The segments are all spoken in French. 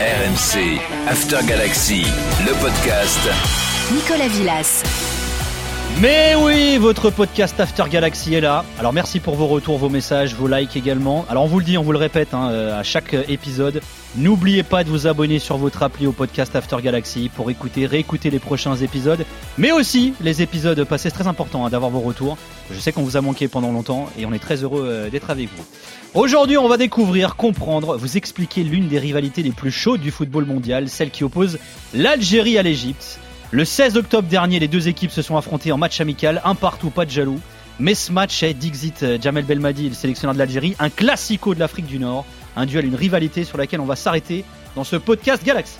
RMC, After Galaxy, le podcast. Nicolas Villas. Mais oui, votre podcast After Galaxy est là. Alors merci pour vos retours, vos messages, vos likes également. Alors on vous le dit, on vous le répète à chaque épisode. N'oubliez pas de vous abonner sur votre appli au podcast After Galaxy pour réécouter les prochains épisodes. Mais aussi les épisodes passés, c'est très important d'avoir vos retours. Je sais qu'on vous a manqué pendant longtemps et on est très heureux d'être avec vous. Aujourd'hui, on va découvrir, comprendre, vous expliquer l'une des rivalités les plus chaudes du football mondial, celle qui oppose l'Algérie à l'Égypte. Le 16 octobre dernier, les deux équipes se sont affrontées en match amical, un partout, pas de jaloux. Mais ce match est, Dixit Jamel Belmadi, le sélectionneur de l'Algérie, un classico de l'Afrique du Nord. Un duel, une rivalité sur laquelle on va s'arrêter dans ce podcast Galaxy.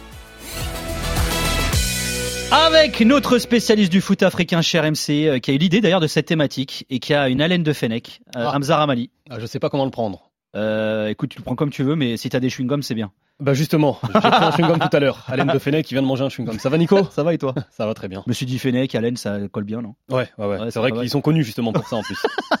Avec notre spécialiste du foot africain chez RMC, qui a eu l'idée d'ailleurs de cette thématique et qui a une haleine de Fennec, Hamza Ramali. Je sais pas comment le prendre. Écoute, tu le prends comme tu veux, mais si t'as des chewing-gums, c'est bien. Bah justement, j'ai pris un chewing-gum tout à l'heure. Haleine de Fennec qui vient de manger un chewing-gum. Ça va Nico ? Ça va et toi ? Ça va très bien. Je me suis dit Fennec, haleine, ça colle bien, non ? Ouais. C'est vrai qu'ils sont connus justement pour ça en plus.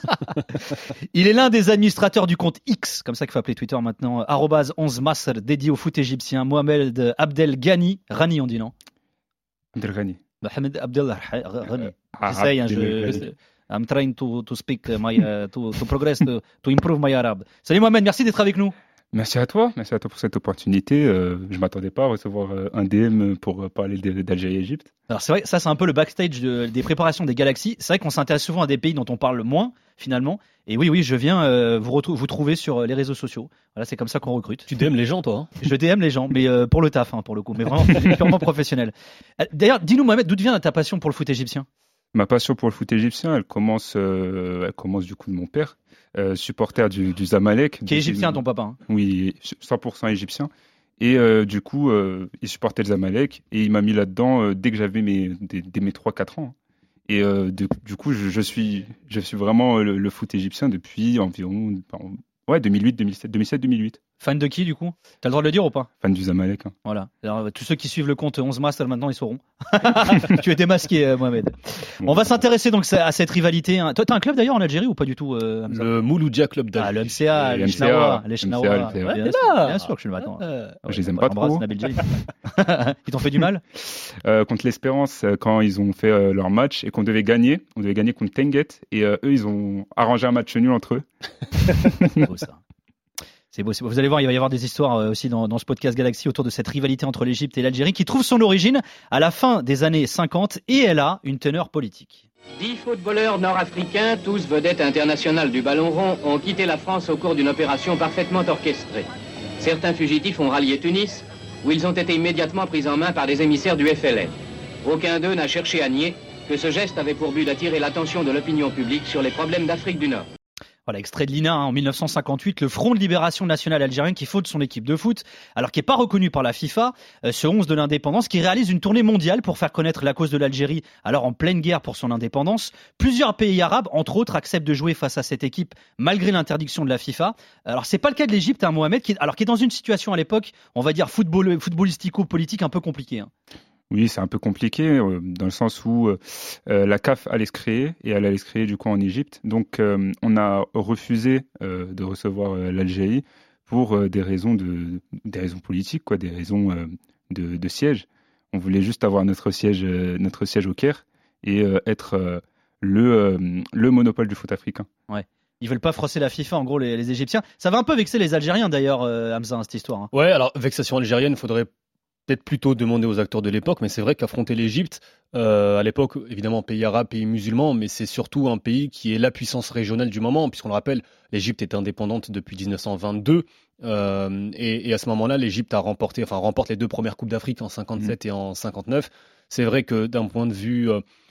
Il est l'un des administrateurs du compte X, comme ça qu'il faut appeler Twitter maintenant, @11masr, dédié au foot égyptien, Mohamed Abdel Ghani. Rani, on dit non ? Abdel Ghani. Mohamed Abdel Ghani. J'essaye, I'm trying to speak to progress, to improve my Arab. Salut Mohamed, merci d'être avec nous. Merci à toi pour cette opportunité. Je m'attendais pas à recevoir un DM pour parler d'Algérie-Égypte. Alors c'est vrai, ça c'est un peu le backstage des préparations des Galaxies. C'est vrai qu'on s'intéresse souvent à des pays dont on parle moins finalement. Et oui, je viens vous trouver sur les réseaux sociaux. Voilà, c'est comme ça qu'on recrute. Tu DM les gens, toi ? Je DM les gens, mais pour le taf, pour le coup, mais vraiment purement professionnel. D'ailleurs, dis-nous Mohamed, d'où vient ta passion pour le foot égyptien ? Ma passion pour le foot égyptien, elle commence du coup de mon père, supporter du Zamalek. Qui est égyptien, ton papa ? Oui, 100% égyptien. Et du coup, il supportait le Zamalek et il m'a mis là-dedans dès que j'avais mes 3-4 ans. Et du coup, je suis vraiment le foot égyptien depuis environ 2007-2008. Fan de qui du coup ? T'as le droit de le dire ou pas ? Fan du Zamalek. Hein. Voilà. Alors, tous ceux qui suivent le compte 11 Master maintenant ils sauront. Tu es démasqué Mohamed. On va s'intéresser donc à cette rivalité. Hein. Toi t'as un club d'ailleurs en Algérie ou pas du tout Hamza ? Le Mouloudia Club d'Algérie. Le MCA, les Chnawa. Bien sûr que je le m'attends. Je les aime pas trop. Ils t'ont fait du mal ? Contre l'Espérance quand ils ont fait leur match et qu'on devait gagner contre Tenguet et eux ils ont arrangé un match nul entre eux. C'est beau ça. C'est beau. Vous allez voir, il va y avoir des histoires aussi dans ce podcast Galaxy autour de cette rivalité entre l'Égypte et l'Algérie qui trouve son origine à la fin des années 50 et elle a une teneur politique. 10 footballeurs nord-africains, tous vedettes internationales du ballon rond, ont quitté la France au cours d'une opération parfaitement orchestrée. Certains fugitifs ont rallié Tunis, où ils ont été immédiatement pris en main par des émissaires du FLN. Aucun d'eux n'a cherché à nier que ce geste avait pour but d'attirer l'attention de l'opinion publique sur les problèmes d'Afrique du Nord. Voilà, extrait de l'INA en 1958, le Front de Libération Nationale Algérien qui fonde son équipe de foot, alors qui n'est pas reconnu par la FIFA, ce 11 de l'indépendance, qui réalise une tournée mondiale pour faire connaître la cause de l'Algérie, alors en pleine guerre pour son indépendance. Plusieurs pays arabes, entre autres, acceptent de jouer face à cette équipe, malgré l'interdiction de la FIFA. Alors c'est pas le cas de l'Égypte, Mohamed, qui est dans une situation à l'époque, on va dire footballistico-politique un peu compliquée. Hein. Oui, c'est un peu compliqué dans le sens où la CAF allait se créer et elle allait se créer du coup en Égypte. Donc on a refusé de recevoir l'Algérie pour des raisons politiques, des raisons de siège. On voulait juste avoir notre siège au Caire et être le monopole du foot africain. Ouais. Ils veulent pas froisser la FIFA, en gros, les Égyptiens. Ça va un peu vexer les Algériens d'ailleurs, Hamza, cette histoire. Hein. Ouais, alors vexation algérienne, il faudrait peut-être plutôt demander aux acteurs de l'époque, mais c'est vrai qu'affronter l'Égypte, à l'époque, évidemment, pays arabe, pays musulman, mais c'est surtout un pays qui est la puissance régionale du moment, puisqu'on le rappelle, l'Égypte est indépendante depuis 1922, et à ce moment-là, l'Égypte remporte les 2 premières Coupes d'Afrique en 57 et en 59. C'est vrai que d'un point de vue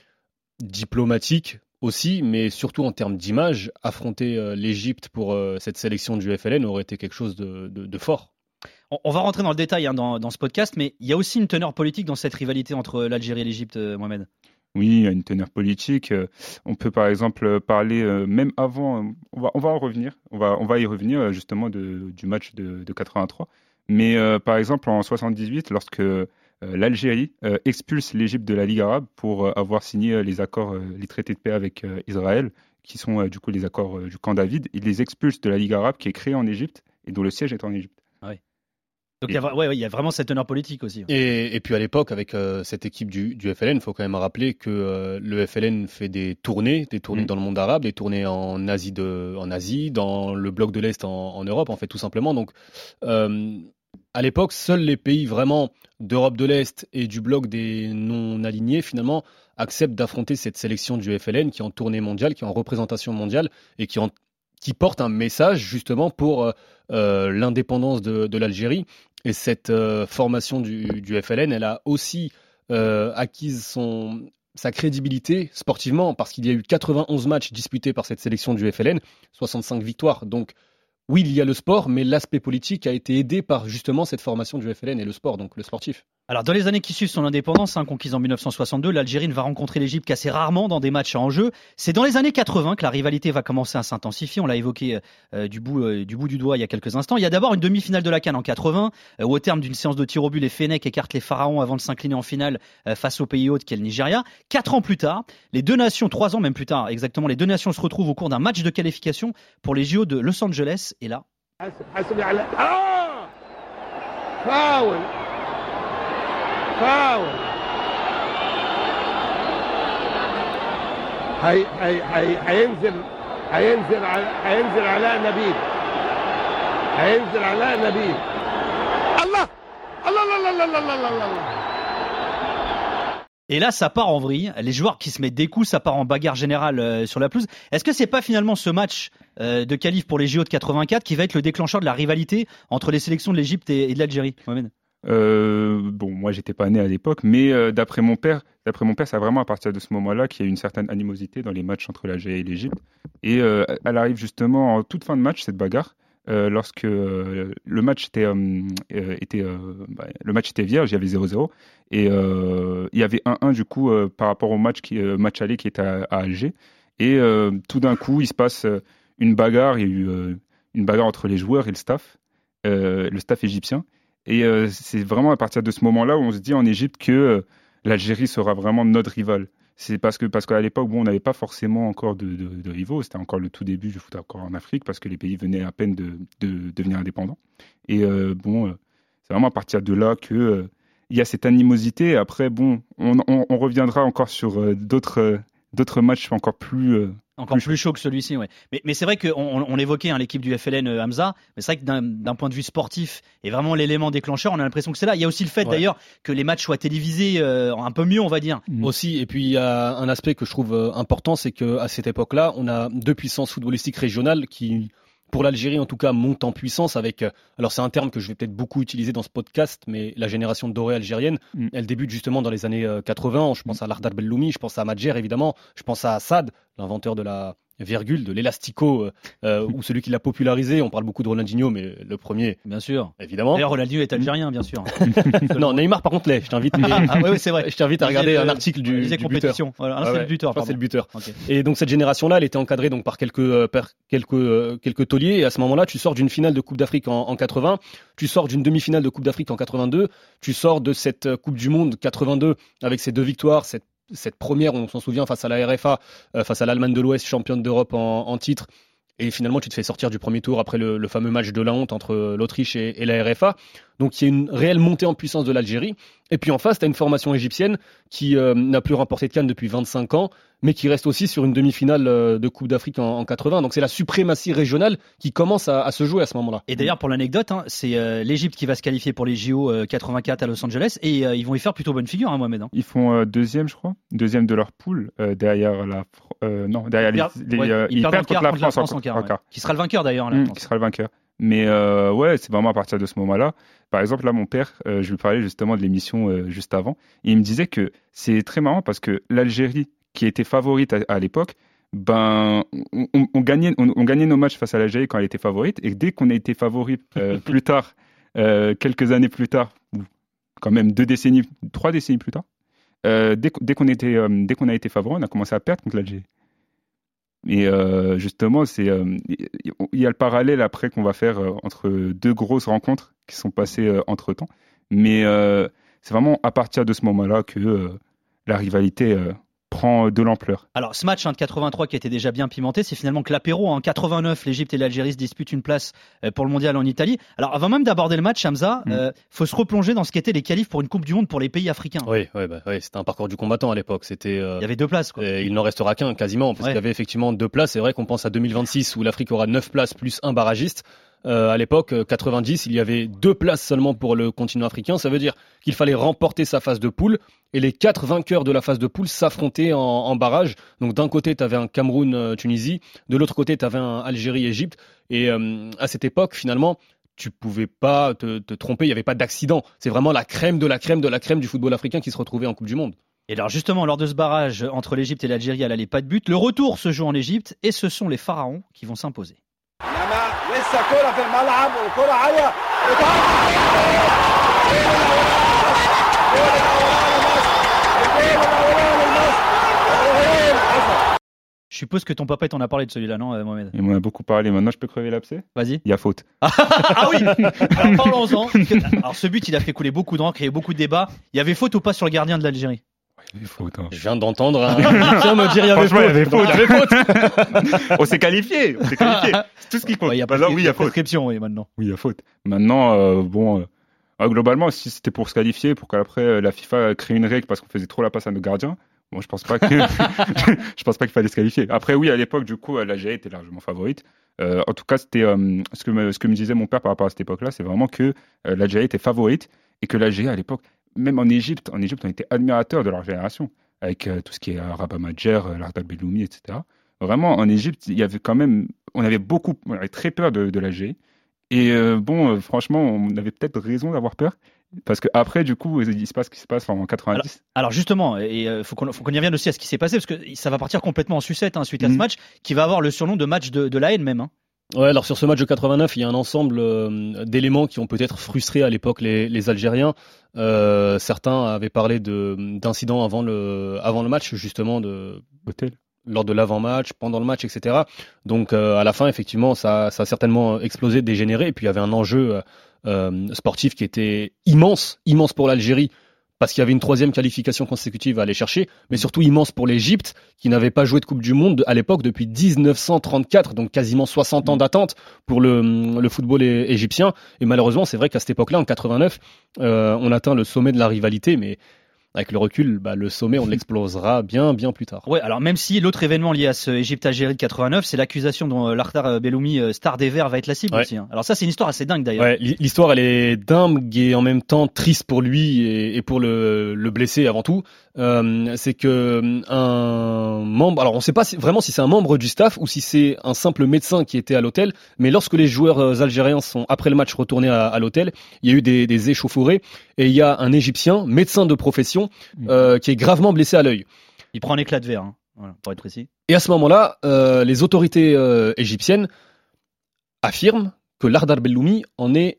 diplomatique aussi, mais surtout en termes d'image, affronter l'Égypte pour cette sélection du FLN aurait été quelque chose de fort. On va rentrer dans le détail dans ce podcast, mais il y a aussi une teneur politique dans cette rivalité entre l'Algérie et l'Égypte, Mohamed. Oui, il y a une teneur politique. On peut par exemple parler, même avant, on va en revenir, on va y revenir justement du match de 83. Mais par exemple en 78, lorsque l'Algérie expulse l'Égypte de la Ligue arabe pour avoir signé les traités de paix avec Israël, qui sont du coup les accords du camp David, ils les expulsent de la Ligue arabe qui est créée en Égypte et dont le siège est en Égypte. Oui. Donc il y a vraiment cette teneur politique aussi. Et puis à l'époque, avec cette équipe du FLN, il faut quand même rappeler que le FLN fait des tournées dans le monde arabe, des tournées en Asie, dans le bloc de l'Est en Europe, en fait, tout simplement. Donc à l'époque, seuls les pays vraiment d'Europe de l'Est et du bloc des non-alignés, finalement, acceptent d'affronter cette sélection du FLN qui est en tournée mondiale, qui est en représentation mondiale et qui porte un message justement pour l'indépendance de l'Algérie. Et cette formation du FLN, elle a aussi acquise sa crédibilité sportivement parce qu'il y a eu 91 matchs disputés par cette sélection du FLN, 65 victoires. Donc oui, il y a le sport, mais l'aspect politique a été aidé par justement cette formation du FLN et le sport, donc le sportif. Alors dans les années qui suivent son indépendance, conquise en 1962, l'Algérie ne va rencontrer l'Égypte qu'assez rarement dans des matchs à enjeu. C'est dans les années 80 que la rivalité va commencer à s'intensifier. On l'a évoqué du bout du doigt il y a quelques instants. Il y a d'abord une demi-finale de la CAN en 80, où au terme d'une séance de tir au but, les Fennecs écartent les Pharaons avant de s'incliner en finale face au pays hôte qui est le Nigeria. 4 ans plus tard, 3 ans même plus tard exactement, les deux nations se retrouvent au cours d'un match de qualification pour les JO de Los Angeles. Et là... فاول هينزل علاء نبيل الله Et là, ça part en vrille. Les joueurs qui se mettent des coups, ça part en bagarre générale sur la pelouse. Est-ce que c'est pas finalement ce match de qualif pour les JO de 84 qui va être le déclencheur de la rivalité entre les sélections de l'Égypte et de l'Algérie, Mohamed ? Moi j'étais pas né à l'époque, mais d'après mon père, c'est vraiment à partir de ce moment-là qu'il y a eu une certaine animosité dans les matchs entre l'Algérie et l'Égypte. Et elle arrive justement en toute fin de match, cette bagarre, lorsque le match était vierge, il y avait 0-0, et il y avait 1-1 du coup par rapport au match aller qui était à Alger. Et tout d'un coup, il se passe une bagarre. Il y a eu une bagarre entre les joueurs et le staff égyptien. Et c'est vraiment à partir de ce moment-là où on se dit en Égypte que l'Algérie sera vraiment notre rival. C'est parce qu'à l'époque, on n'avait pas forcément encore de rivaux. C'était encore le tout début du foot encore en Afrique parce que les pays venaient à peine de devenir indépendants. Et c'est vraiment à partir de là que il y a cette animosité. Après, on reviendra encore sur d'autres matchs encore plus chaud que celui-ci, ouais. Mais c'est vrai qu'on l'évoquait, l'équipe du FLN, Hamza, mais c'est vrai que d'un point de vue sportif, et vraiment l'élément déclencheur, on a l'impression que c'est là. Il y a aussi le fait d'ailleurs que les matchs soient télévisés un peu mieux, on va dire. Aussi, et puis il y a un aspect que je trouve important, c'est qu'à cette époque-là, on a deux puissances footballistiques régionales qui, pour l'Algérie en tout cas, montent en puissance avec, alors c'est un terme que je vais peut-être beaucoup utiliser dans ce podcast, mais la génération dorée algérienne, elle débute justement dans les années 80. Je pense à Lardar Belloumi, je pense à Madjer évidemment, je pense à Assad, l'inventeur de la virgule, de l'élastico, ou celui qui l'a popularisé. On parle beaucoup de Ronaldinho, mais le premier, bien sûr, évidemment. D'ailleurs, Ronaldinho est algérien, bien sûr. Non, Neymar par contre l'est. Je t'invite. Oui, c'est vrai. Je t'invite à regarder un article du compétition. buteur. Voilà, c'est le buteur. C'est le buteur. Okay. Et donc cette génération-là, elle était encadrée donc par quelques tauliers. Et à ce moment-là, tu sors d'une finale de Coupe d'Afrique en 80, tu sors d'une demi-finale de Coupe d'Afrique en 82, tu sors de cette Coupe du Monde 82 avec ces 2 victoires, cette première, on s'en souvient, face à la RFA, face à l'Allemagne de l'Ouest, championne d'Europe en titre. Et finalement, tu te fais sortir du premier tour après le fameux match de la honte entre l'Autriche et la RFA. Donc, il y a une réelle montée en puissance de l'Algérie. Et puis en face, tu as une formation égyptienne qui n'a plus remporté de CAN depuis 25 ans, mais qui reste aussi sur une demi-finale de Coupe d'Afrique en 80. Donc, c'est la suprématie régionale qui commence à se jouer à ce moment-là. Et d'ailleurs, pour l'anecdote, c'est l'Égypte qui va se qualifier pour les JO 84 à Los Angeles. Et ils vont y faire plutôt bonne figure, Mohamed. Ils font deuxième, je crois. Deuxième de leur poule, derrière la... ils perdent contre la France en quart. Qui sera le vainqueur, d'ailleurs. Qui sera le vainqueur. Mais c'est vraiment à partir de ce moment-là. Par exemple, là, mon père, je lui parlais justement de l'émission juste avant. Et il me disait que c'est très marrant parce que l'Algérie, qui était favorite à l'époque, on gagnait nos matchs face à l'Algérie quand elle était favorite. Et dès qu'on a été favori plus tard, quelques années plus tard, ou quand même 3 décennies plus tard, dès qu'on a été favori, on a commencé à perdre contre l'Algérie. Et justement, il y a le parallèle après qu'on va faire entre 2 grosses rencontres qui sont passées entre-temps. Mais c'est vraiment à partir de ce moment-là que la rivalité prend de l'ampleur. Alors, ce match de 83 qui était déjà bien pimenté, c'est finalement que l'apéro. En 89, l'Égypte et l'Algérie se disputent une place pour le mondial en Italie. Alors, avant même d'aborder le match, Hamza, faut se replonger dans ce qu'étaient les qualifs pour une Coupe du Monde pour les pays africains. Oui, c'était un parcours du combattant à l'époque. C'était, il y avait 2 places, quoi. Il n'en restera qu'un, quasiment, parce qu'il y avait effectivement 2 places. C'est vrai qu'on pense à 2026 où l'Afrique aura 9 places plus un barragiste. À l'époque, 90, il y avait 2 places seulement pour le continent africain. Ça veut dire qu'il fallait remporter sa phase de poule et les 4 vainqueurs de la phase de poule s'affrontaient en barrage. Donc d'un côté, tu avais un Cameroun-Tunisie, de l'autre côté, tu avais un Algérie-Égypte. Et à cette époque, finalement, tu pouvais pas te tromper, il n'y avait pas d'accident. C'est vraiment la crème de la crème de la crème du football africain qui se retrouvait en Coupe du Monde. Et alors justement, lors de ce barrage entre l'Égypte et l'Algérie, elle n'allait pas de but. Le retour se joue en Égypte et ce sont les Pharaons qui vont s'imposer. لسه كرة في الملعب وكرة عالية Je suppose que ton papa t'en a parlé de celui-là, non, Mohamed? Il m'en a beaucoup parlé. Maintenant, je peux crever l'abcès? Vas-y. Il y a faute. Ah oui. Alors parlons-en. Alors ce but, il a fait couler beaucoup d'encre, il y a eu beaucoup de débats. Il y avait faute ou pas sur le gardien de l'Algérie? Il y a faute. Hein. Je viens d'entendre un Égyptien me dire il y avait faute. On s'est qualifié. C'est tout ce qui compte. Il y a pas de prescription, oui, maintenant. Oui, il y a faute. Maintenant, globalement, si c'était pour se qualifier, pour qu'après la FIFA crée une règle parce qu'on faisait trop la passe à nos gardiens, bon, je pense pas qu'il fallait se qualifier. Après, oui, à l'époque, du coup, l'Algérie était largement favorite. En tout cas, c'était ce que me disait mon père par rapport à cette époque-là, c'est vraiment que l'Algérie était favorite et que l'Algérie, à l'époque, même en Égypte, on était admirateurs de leur génération, avec tout ce qui est Rabat Madjer, Lardal Belloumi, etc. Vraiment, en Égypte, il y avait quand même, on avait très peur de l'Algérie. Et franchement, on avait peut-être raison d'avoir peur. Parce qu'après, du coup, il se passe ce qui se passe en 90. Alors justement, il faut qu'on y revienne aussi à ce qui s'est passé, parce que ça va partir complètement en sucette suite à ce match, qui va avoir le surnom de match de la haine même. Ouais, alors sur ce match de 89, il y a un ensemble d'éléments qui ont peut-être frustré à l'époque les Algériens. Certains avaient parlé d'incidents avant le match, justement, lors de l'avant-match, pendant le match, etc. Donc à la fin, effectivement, ça a certainement explosé, dégénéré. Et puis il y avait un enjeu sportif qui était immense pour l'Algérie, parce qu'il y avait une 3e qualification consécutive à aller chercher, mais surtout immense pour l'Égypte, qui n'avait pas joué de Coupe du Monde à l'époque depuis 1934, donc quasiment 60 ans d'attente pour le football égyptien. Et malheureusement, c'est vrai qu'à cette époque-là, en 89, on atteint le sommet de la rivalité, mais avec le recul, le sommet, on l'explosera bien plus tard. Ouais, alors même si l'autre événement lié à ce Égypte-Algérie de 89, c'est l'accusation dont Lardal Belloumi, star des Verts, va être la cible aussi. Alors ça, c'est une histoire assez dingue d'ailleurs. Ouais, l'histoire, elle est dingue et en même temps triste pour lui et pour le blessé avant tout. C'est que un membre, alors on ne sait pas vraiment si c'est un membre du staff ou si c'est un simple médecin qui était à l'hôtel, mais lorsque les joueurs algériens sont après le match retournés à l'hôtel, il y a eu des échauffourées et il y a un Égyptien, médecin de profession, qui est gravement blessé à l'œil. Il prend un éclat de verre, voilà, pour être précis. Et à ce moment-là, les autorités égyptienne affirme que Lardal Belloumi en est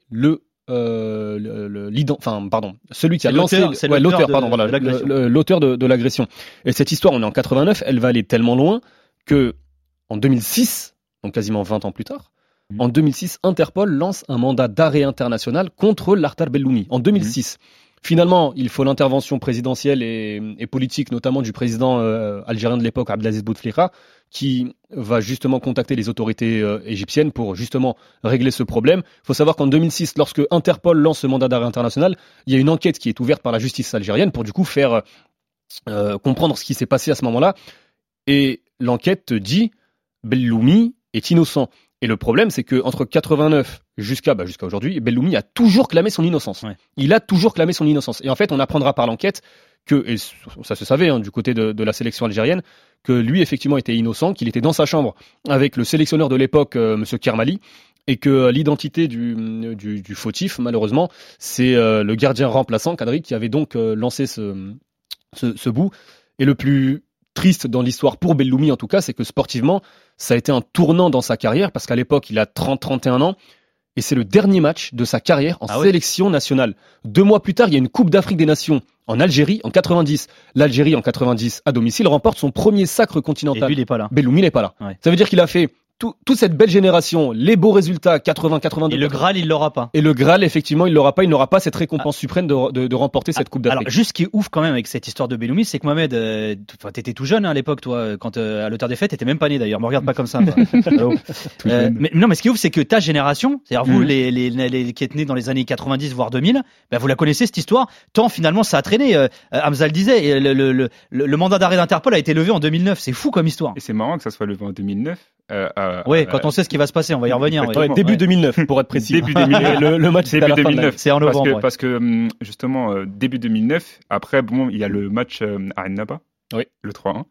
celui qui a lancé, l'auteur de l'agression. Et cette histoire, on est en 89, elle va aller tellement loin que en 2006, donc quasiment 20 ans plus tard, en 2006, Interpol lance un mandat d'arrêt international contre Lardal Belloumi. En 2006. Finalement, il faut l'intervention présidentielle et politique, notamment du président algérien de l'époque, Abdelaziz Bouteflika, qui va justement contacter les autorités égyptiennes pour justement régler ce problème. Il faut savoir qu'en 2006, lorsque Interpol lance ce mandat d'arrêt international, il y a une enquête qui est ouverte par la justice algérienne pour du coup faire comprendre ce qui s'est passé à ce moment-là. Et l'enquête dit Belloumi est innocent. Et le problème, c'est que entre 89 jusqu'à aujourd'hui, Belloumi a toujours clamé son innocence. Ouais. Il a toujours clamé son innocence. Et en fait, on apprendra par l'enquête que, et ça se savait du côté de la sélection algérienne, que lui effectivement était innocent, qu'il était dans sa chambre avec le sélectionneur de l'époque, Monsieur Kermali, et que l'identité du fautif, malheureusement, c'est le gardien remplaçant, Kadri, qui avait donc lancé ce bout. Et le plus triste dans l'histoire pour Belloumi en tout cas, c'est que sportivement, ça a été un tournant dans sa carrière, parce qu'à l'époque, il a 30-31 ans, et c'est le dernier match de sa carrière en sélection nationale. 2 mois plus tard, il y a une Coupe d'Afrique des Nations en Algérie en 90. L'Algérie en 90, à domicile, remporte son premier sacre continental. Et lui, il n'est pas là. Belloumi n'est pas là. Ouais. Ça veut dire qu'il a fait toute cette belle génération, les beaux résultats, 80-82. Et le Graal, il l'aura pas. Et le Graal, effectivement, il l'aura pas. Il n'aura pas cette récompense suprême de remporter cette Coupe d'Afrique. Alors, juste ce qui est ouf quand même avec cette histoire de Belloumi, c'est que Mohamed, t'étais tout jeune à l'époque, toi, quand à l'auteur des fêtes, t'étais même pas né d'ailleurs. Me regarde pas comme ça. Mais non, mais ce qui est ouf, c'est que ta génération, c'est-à-dire vous, les qui êtes nés dans les années 90 voire 2000, ben vous la connaissez cette histoire. Tant finalement ça a traîné. Hamza le disait, et le mandat d'arrêt d'Interpol a été levé en 2009. C'est fou comme histoire. Et c'est marrant que ça soit levé en 2009. Oui, quand on sait ce qui va se passer, on va y revenir. Ouais, début 2009, pour être précis. Début 2009. le match début 2009. C'est en novembre. Parce que justement, début 2009, après, bon, il y a le match à Annaba, le 3-1,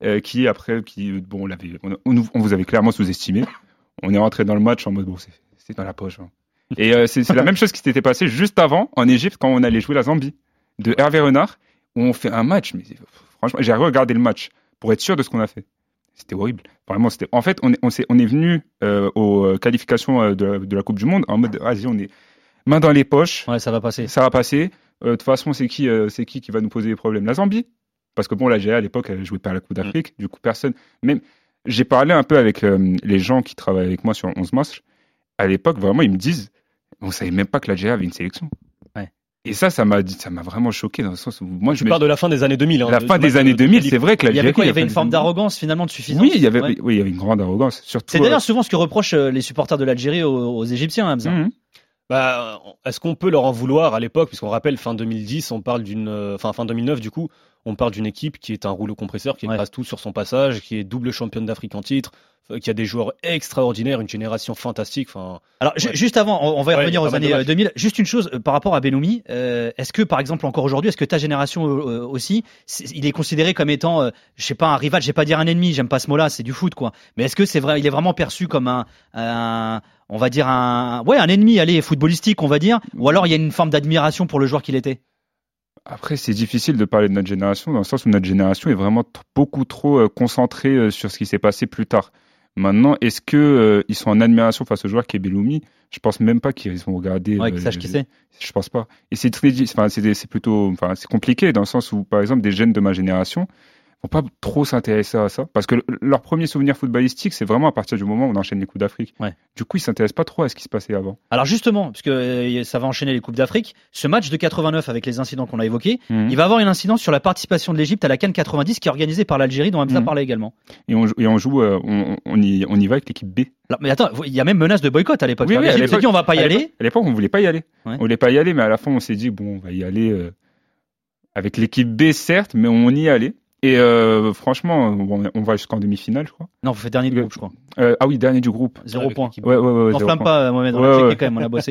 on vous avait clairement sous-estimé. On est rentré dans le match en mode, bon, c'est dans la poche. Hein. Et c'est la même chose qui s'était passé juste avant, en Égypte, quand on allait jouer la Zambie, de Hervé Renard, où on fait un match, mais franchement, j'ai regardé le match pour être sûr de ce qu'on a fait. C'était horrible. Vraiment, c'était. En fait, on est venu aux qualifications de la Coupe du Monde en mode, vas-y, on est main dans les poches. Ouais, ça va passer. Ça va passer. De toute façon, c'est qui va nous poser des problèmes? La Zambie. Parce que bon, l'Algérie à l'époque, elle jouait pas à la Coupe d'Afrique. Du coup, personne. Même, j'ai parlé un peu avec les gens qui travaillent avec moi sur 11 matchs. À l'époque, vraiment, ils me disent, on savait même pas que l'Algérie avait une sélection. Et ça m'a vraiment choqué dans le sens où moi je parle de la fin des années 2000. La fin des années 2000, c'est vrai que l'Algérie. Il y avait une forme d'arrogance finalement de suffisance. Oui, il y avait une grande arrogance. Surtout. C'est d'ailleurs souvent ce que reprochent les supporters de l'Algérie aux Égyptiens, Hamza. Bah, est-ce qu'on peut leur en vouloir à l'époque, puisqu'on rappelle fin 2010, on parle fin 2009 du coup, on parle d'une équipe qui est un rouleau compresseur, qui écrase tout sur son passage, qui est double championne d'Afrique en titre, qui a des joueurs extraordinaires, une génération fantastique. Alors juste avant, on va y revenir aux années 2000. Juste une chose par rapport à Belloumi, est-ce que par exemple encore aujourd'hui, est-ce que ta génération aussi, il est considéré comme étant, je sais pas, un rival, je vais pas dire un ennemi, j'aime pas ce mot-là, c'est du foot quoi. Mais est-ce que c'est vrai, il est vraiment perçu comme on va dire un ennemi, footballistique, on va dire, ou alors il y a une forme d'admiration pour le joueur qu'il était? Après, c'est difficile de parler de notre génération dans le sens où notre génération est vraiment beaucoup trop concentrée sur ce qui s'est passé plus tard. Maintenant, est-ce que ils sont en admiration face au joueur qui est Belloumi? Je pense même pas qu'ils vont regarder. Qu'ils sachent qui c'est. Je pense pas. Et c'est c'est compliqué dans le sens où, par exemple, des jeunes de ma génération vont pas trop s'intéresser à ça parce que leur premier souvenir footballistique, c'est vraiment à partir du moment où on enchaîne les Coupes d'Afrique. Du coup, ils s'intéressent pas trop à ce qui se passait avant. Alors justement, parce que ça va enchaîner les Coupes d'Afrique, ce match de 89 avec les incidents qu'on a évoqués, il va avoir une incidence sur la participation de l'Égypte à la CAN 90 qui est organisée par l'Algérie dont Hamza parlait également. Et on joue, on y va avec l'équipe B. Alors, mais attends, il y a même menace de boycott à l'époque. L'Égypte s'est dit on va pas y aller. À l'époque, on voulait pas y aller. On voulait pas y aller, mais à la fin, on s'est dit bon, on va y aller avec l'équipe B certes, mais on y allait. Et franchement, on va jusqu'en demi-finale, je crois. Non, vous faites dernier du groupe, je crois. Ah oui, dernier du groupe. 0 point. Ouais. N'enflamme pas, Mohamed. On l'a checké quand même, on a bossé.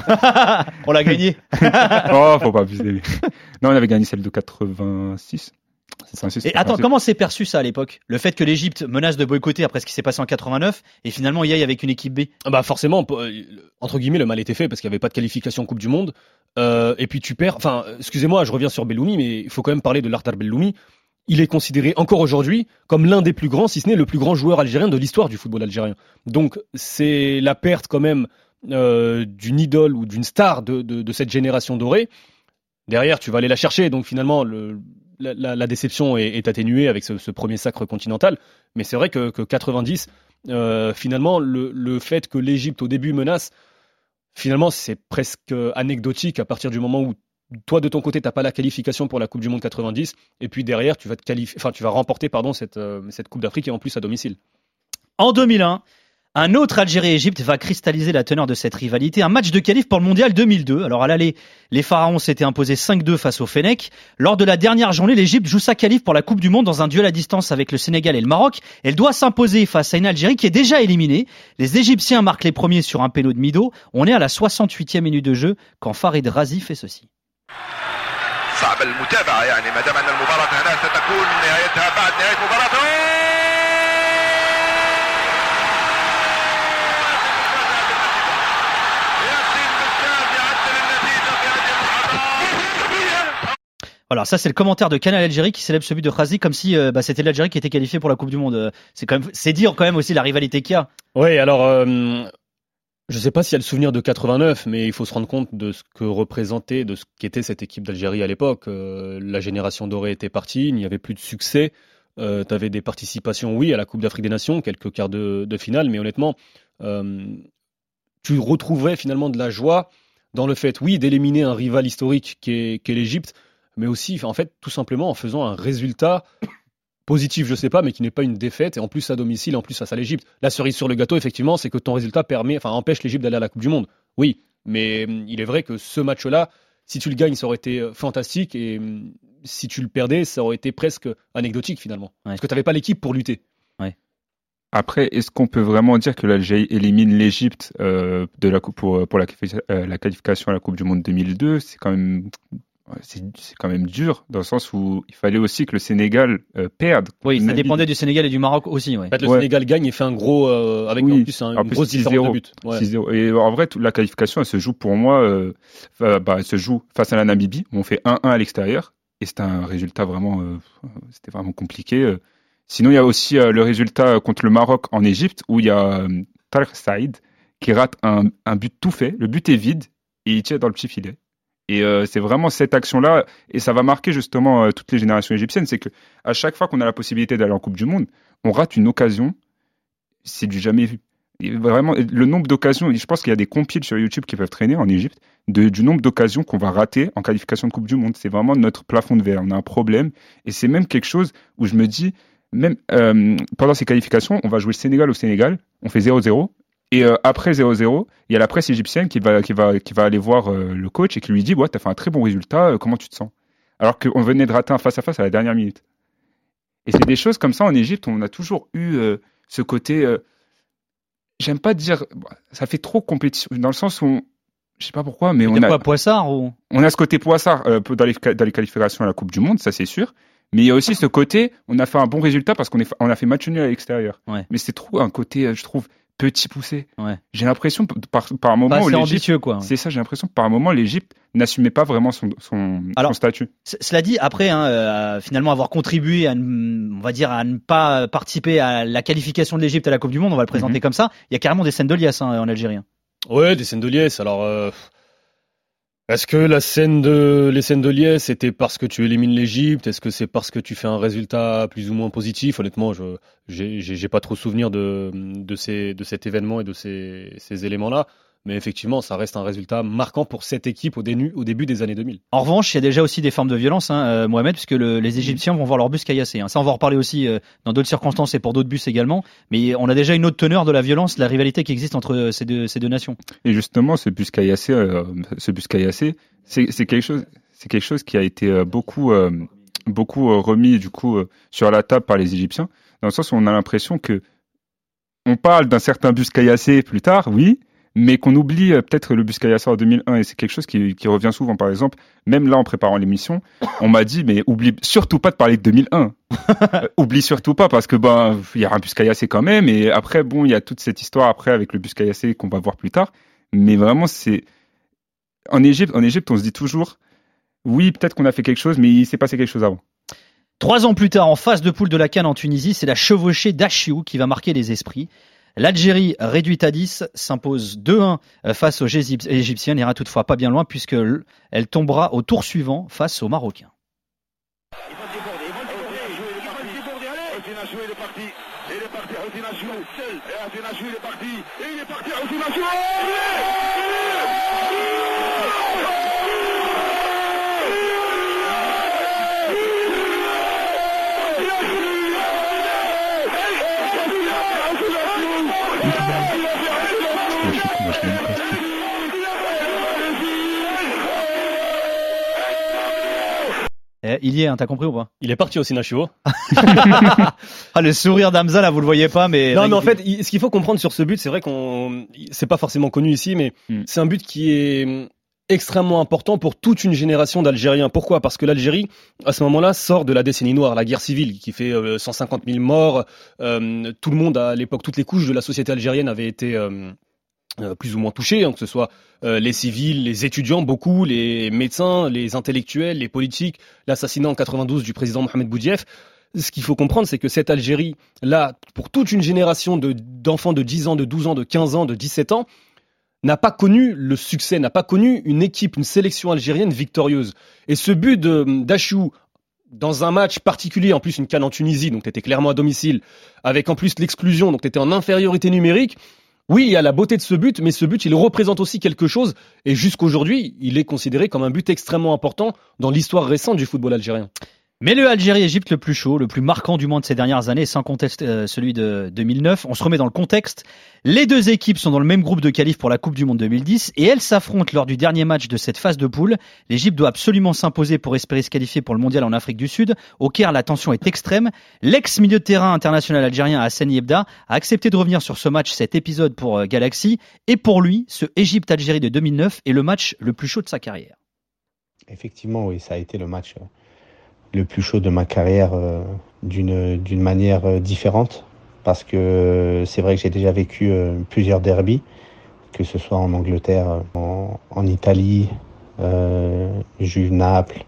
On l'a gagné. Oh, faut pas abuser. Non, on avait gagné celle de 86. Et attends, comment c'est perçu ça à l'époque? Le fait que l'Égypte menace de boycotter après ce qui s'est passé en 89 et finalement y aille avec une équipe B? Bah forcément, entre guillemets, le mal était fait parce qu'il n'y avait pas de qualification en Coupe du Monde. Et puis tu perds. Enfin, excusez-moi, je reviens sur Belloumi, mais il faut quand même parler de l'Artar Belloumi. Il est considéré encore aujourd'hui comme l'un des plus grands, si ce n'est le plus grand joueur algérien de l'histoire du football algérien. Donc c'est la perte quand même d'une idole ou d'une star de cette génération dorée. Derrière, tu vas aller la chercher. Donc finalement, la déception est atténuée avec ce premier sacre continental. Mais c'est vrai que 90, finalement, le fait que l'Égypte au début menace, finalement, c'est presque anecdotique à partir du moment où toi, de ton côté, t'as pas la qualification pour la Coupe du Monde 90, et puis derrière, tu vas remporter cette Coupe d'Afrique et en plus à domicile. En 2001, un autre Algérie-Égypte va cristalliser la teneur de cette rivalité. Un match de qualif pour le Mondial 2002. Alors à l'aller, les Pharaons s'étaient imposés 5-2 face au Fennec. Lors de la dernière journée, l'Égypte joue sa qualif pour la Coupe du Monde dans un duel à distance avec le Sénégal et le Maroc. Elle doit s'imposer face à une Algérie qui est déjà éliminée. Les Égyptiens marquent les premiers sur un péno de Mido. On est à la 68e minute de jeu quand Farid Razi fait ceci. صعب المتابعة يعني ما دام أن المباراة هنا ستكون نهايتها بعد نهاية مباراة Voilà, ça c'est le commentaire de Canal Algérie qui célèbre celui de Khazi comme si c'était l'Algérie qui était qualifiée pour la Coupe du Monde. C'est dire quand même aussi la rivalité qu'il y a. Oui, alors je ne sais pas s'il y a le souvenir de 89, mais il faut se rendre compte de ce que représentait, de ce qu'était cette équipe d'Algérie à l'époque. La génération dorée était partie, il n'y avait plus de succès. T'avais des participations, oui, à la Coupe d'Afrique des Nations, quelques quarts de finale, mais honnêtement, tu retrouverais finalement de la joie dans le fait, oui, d'éliminer un rival historique qui est l'Égypte, mais aussi, en fait, tout simplement en faisant un résultat positif, je sais pas, mais qui n'est pas une défaite, et en plus à domicile, en plus face à l'Égypte. La cerise sur le gâteau, effectivement, c'est que ton résultat empêche l'Égypte d'aller à la Coupe du Monde. Oui, mais il est vrai que ce match-là, si tu le gagnes, ça aurait été fantastique, et si tu le perdais, ça aurait été presque anecdotique finalement. Ouais. Parce que tu n'avais pas l'équipe pour lutter. Ouais. Après, est-ce qu'on peut vraiment dire que l'Algérie élimine l'Égypte pour la qualification à la Coupe du Monde 2002 ? C'est quand même dur, dans le sens où il fallait aussi que le Sénégal perde. Oui, ça dépendait du Sénégal et du Maroc aussi. Ouais. En fait, le Sénégal gagne et fait un gros, avec en plus une grosse différence de but. Ouais. 6-0. Et en vrai, toute la qualification, elle se joue pour moi, elle se joue face à la Namibie, où on fait 1-1 à l'extérieur. Et c'était un résultat c'était vraiment compliqué. Sinon, il y a aussi le résultat contre le Maroc en Égypte, où il y a Tarek Saïd qui rate un but tout fait. Le but est vide et il tire dans le petit filet. Et c'est vraiment cette action-là, et ça va marquer justement toutes les générations égyptiennes, c'est que à chaque fois qu'on a la possibilité d'aller en Coupe du Monde, on rate une occasion, c'est du jamais vu. Et vraiment, le nombre d'occasions, je pense qu'il y a des compiles sur YouTube qui peuvent traîner en Égypte, du nombre d'occasions qu'on va rater en qualification de Coupe du Monde. C'est vraiment notre plafond de verre, on a un problème, et c'est même quelque chose où je me dis, même pendant ces qualifications, on va jouer le Sénégal au Sénégal, on fait 0-0, et après 0-0, il y a la presse égyptienne qui va aller voir le coach et qui lui dit ouais, t'as fait un très bon résultat, comment tu te sens ? Alors qu'on venait de rater un face-à-face à la dernière minute. Et c'est des choses comme ça en Égypte, on a toujours eu ce côté, j'aime pas dire, ça fait trop compétition, dans le sens où, je sais pas pourquoi, mais on a... quoi, Poissard ou... On a ce côté Poissard dans les qualifications à la Coupe du Monde, ça c'est sûr. Mais il y a aussi ce côté, on a fait un bon résultat parce qu'on a fait match nul à l'extérieur. Ouais. Mais c'est trop un côté, je trouve, petit poussé. Ouais. J'ai l'impression par un moment où l'Égypte, ambitieux, quoi. C'est ça, j'ai l'impression que par un moment l'Égypte n'assumait pas vraiment son statut. Cela dit, après, finalement avoir contribué à ne pas participer à la qualification de l'Égypte à la Coupe du Monde, on va le présenter comme ça. Il y a carrément des scènes de liesse en Algérie. Ouais, des scènes de liesse. Alors, est-ce que les scènes de liesse, c'était parce que tu élimines l'Égypte ? Est-ce que c'est parce que tu fais un résultat plus ou moins positif ? Honnêtement, j'ai pas trop souvenir de cet événement et de ces éléments-là. Mais effectivement, ça reste un résultat marquant pour cette équipe au début des années 2000. En revanche, il y a déjà aussi des formes de violence, Mohamed, puisque les Égyptiens vont voir leur bus caillassé. Ça, on va en reparler aussi dans d'autres circonstances et pour d'autres bus également. Mais on a déjà une autre teneur de la violence, de la rivalité qui existe entre ces deux nations. Et justement, ce bus caillassé, c'est quelque chose qui a été beaucoup remis du coup sur la table par les Égyptiens, dans le sens où on a l'impression que on parle d'un certain bus caillassé plus tard, oui. Mais qu'on oublie peut-être le bus caillassé en 2001, et c'est quelque chose qui revient souvent. Par exemple, même là en préparant l'émission, on m'a dit mais oublie surtout pas de parler de 2001. Oublie surtout pas, parce que il y a un bus caillassé quand même, et après il y a toute cette histoire après avec le bus caillassé qu'on va voir plus tard. Mais vraiment c'est en Égypte on se dit toujours oui, peut-être qu'on a fait quelque chose, mais il s'est passé quelque chose avant. 3 ans plus tard, en phase de poule de la CAN en Tunisie, c'est la chevauchée d'Achiou qui va marquer les esprits. L'Algérie, réduite à 10, s'impose 2-1 face aux Égyptiennes, ira toutefois pas bien loin puisqu'elle tombera au tour suivant face aux Marocains. Il y est, t'as compris ou pas ? Il est parti aussi, Nachivo. Le sourire d'Hamza, là, vous le voyez pas, mais... Non, mais en fait, ce qu'il faut comprendre sur ce but, c'est vrai c'est pas forcément connu ici, mais c'est un but qui est extrêmement important pour toute une génération d'Algériens. Pourquoi ? Parce que l'Algérie, à ce moment-là, sort de la décennie noire, la guerre civile, qui fait 150 000 morts. Tout le monde, à l'époque, toutes les couches de la société algérienne avaient été... plus ou moins touchés, que ce soit les civils, les étudiants, beaucoup, les médecins, les intellectuels, les politiques, l'assassinat en 92 du président Mohamed Boudiaf. Ce qu'il faut comprendre, c'est que cette Algérie-là, pour toute une génération d'enfants de 10 ans, de 12 ans, de 15 ans, de 17 ans, n'a pas connu le succès, n'a pas connu une équipe, une sélection algérienne victorieuse. Et ce but d'Achiou, dans un match particulier, en plus une CAN en Tunisie, donc tu étais clairement à domicile, avec en plus l'exclusion, donc tu étais en infériorité numérique. Oui, il y a la beauté de ce but, mais ce but, il représente aussi quelque chose. Et jusqu'aujourd'hui, il est considéré comme un but extrêmement important dans l'histoire récente du football algérien. Mais le Algérie-Égypte le plus chaud, le plus marquant du monde ces dernières années, sans conteste celui de 2009. On se remet dans le contexte. Les deux équipes sont dans le même groupe de qualif pour la Coupe du Monde 2010 et elles s'affrontent lors du dernier match de cette phase de poule. L'Égypte doit absolument s'imposer pour espérer se qualifier pour le mondial en Afrique du Sud. Au Caire, la tension est extrême. L'ex-milieu de terrain international algérien Hassani Yebda a accepté de revenir sur ce match, cet épisode pour Galaxy. Et pour lui, ce Égypte-Algérie de 2009 est le match le plus chaud de sa carrière. Effectivement, oui, ça a été le match le plus chaud de ma carrière d'une manière différente, parce que c'est vrai que j'ai déjà vécu plusieurs derbys, que ce soit en Angleterre, en Italie, Juve Naples,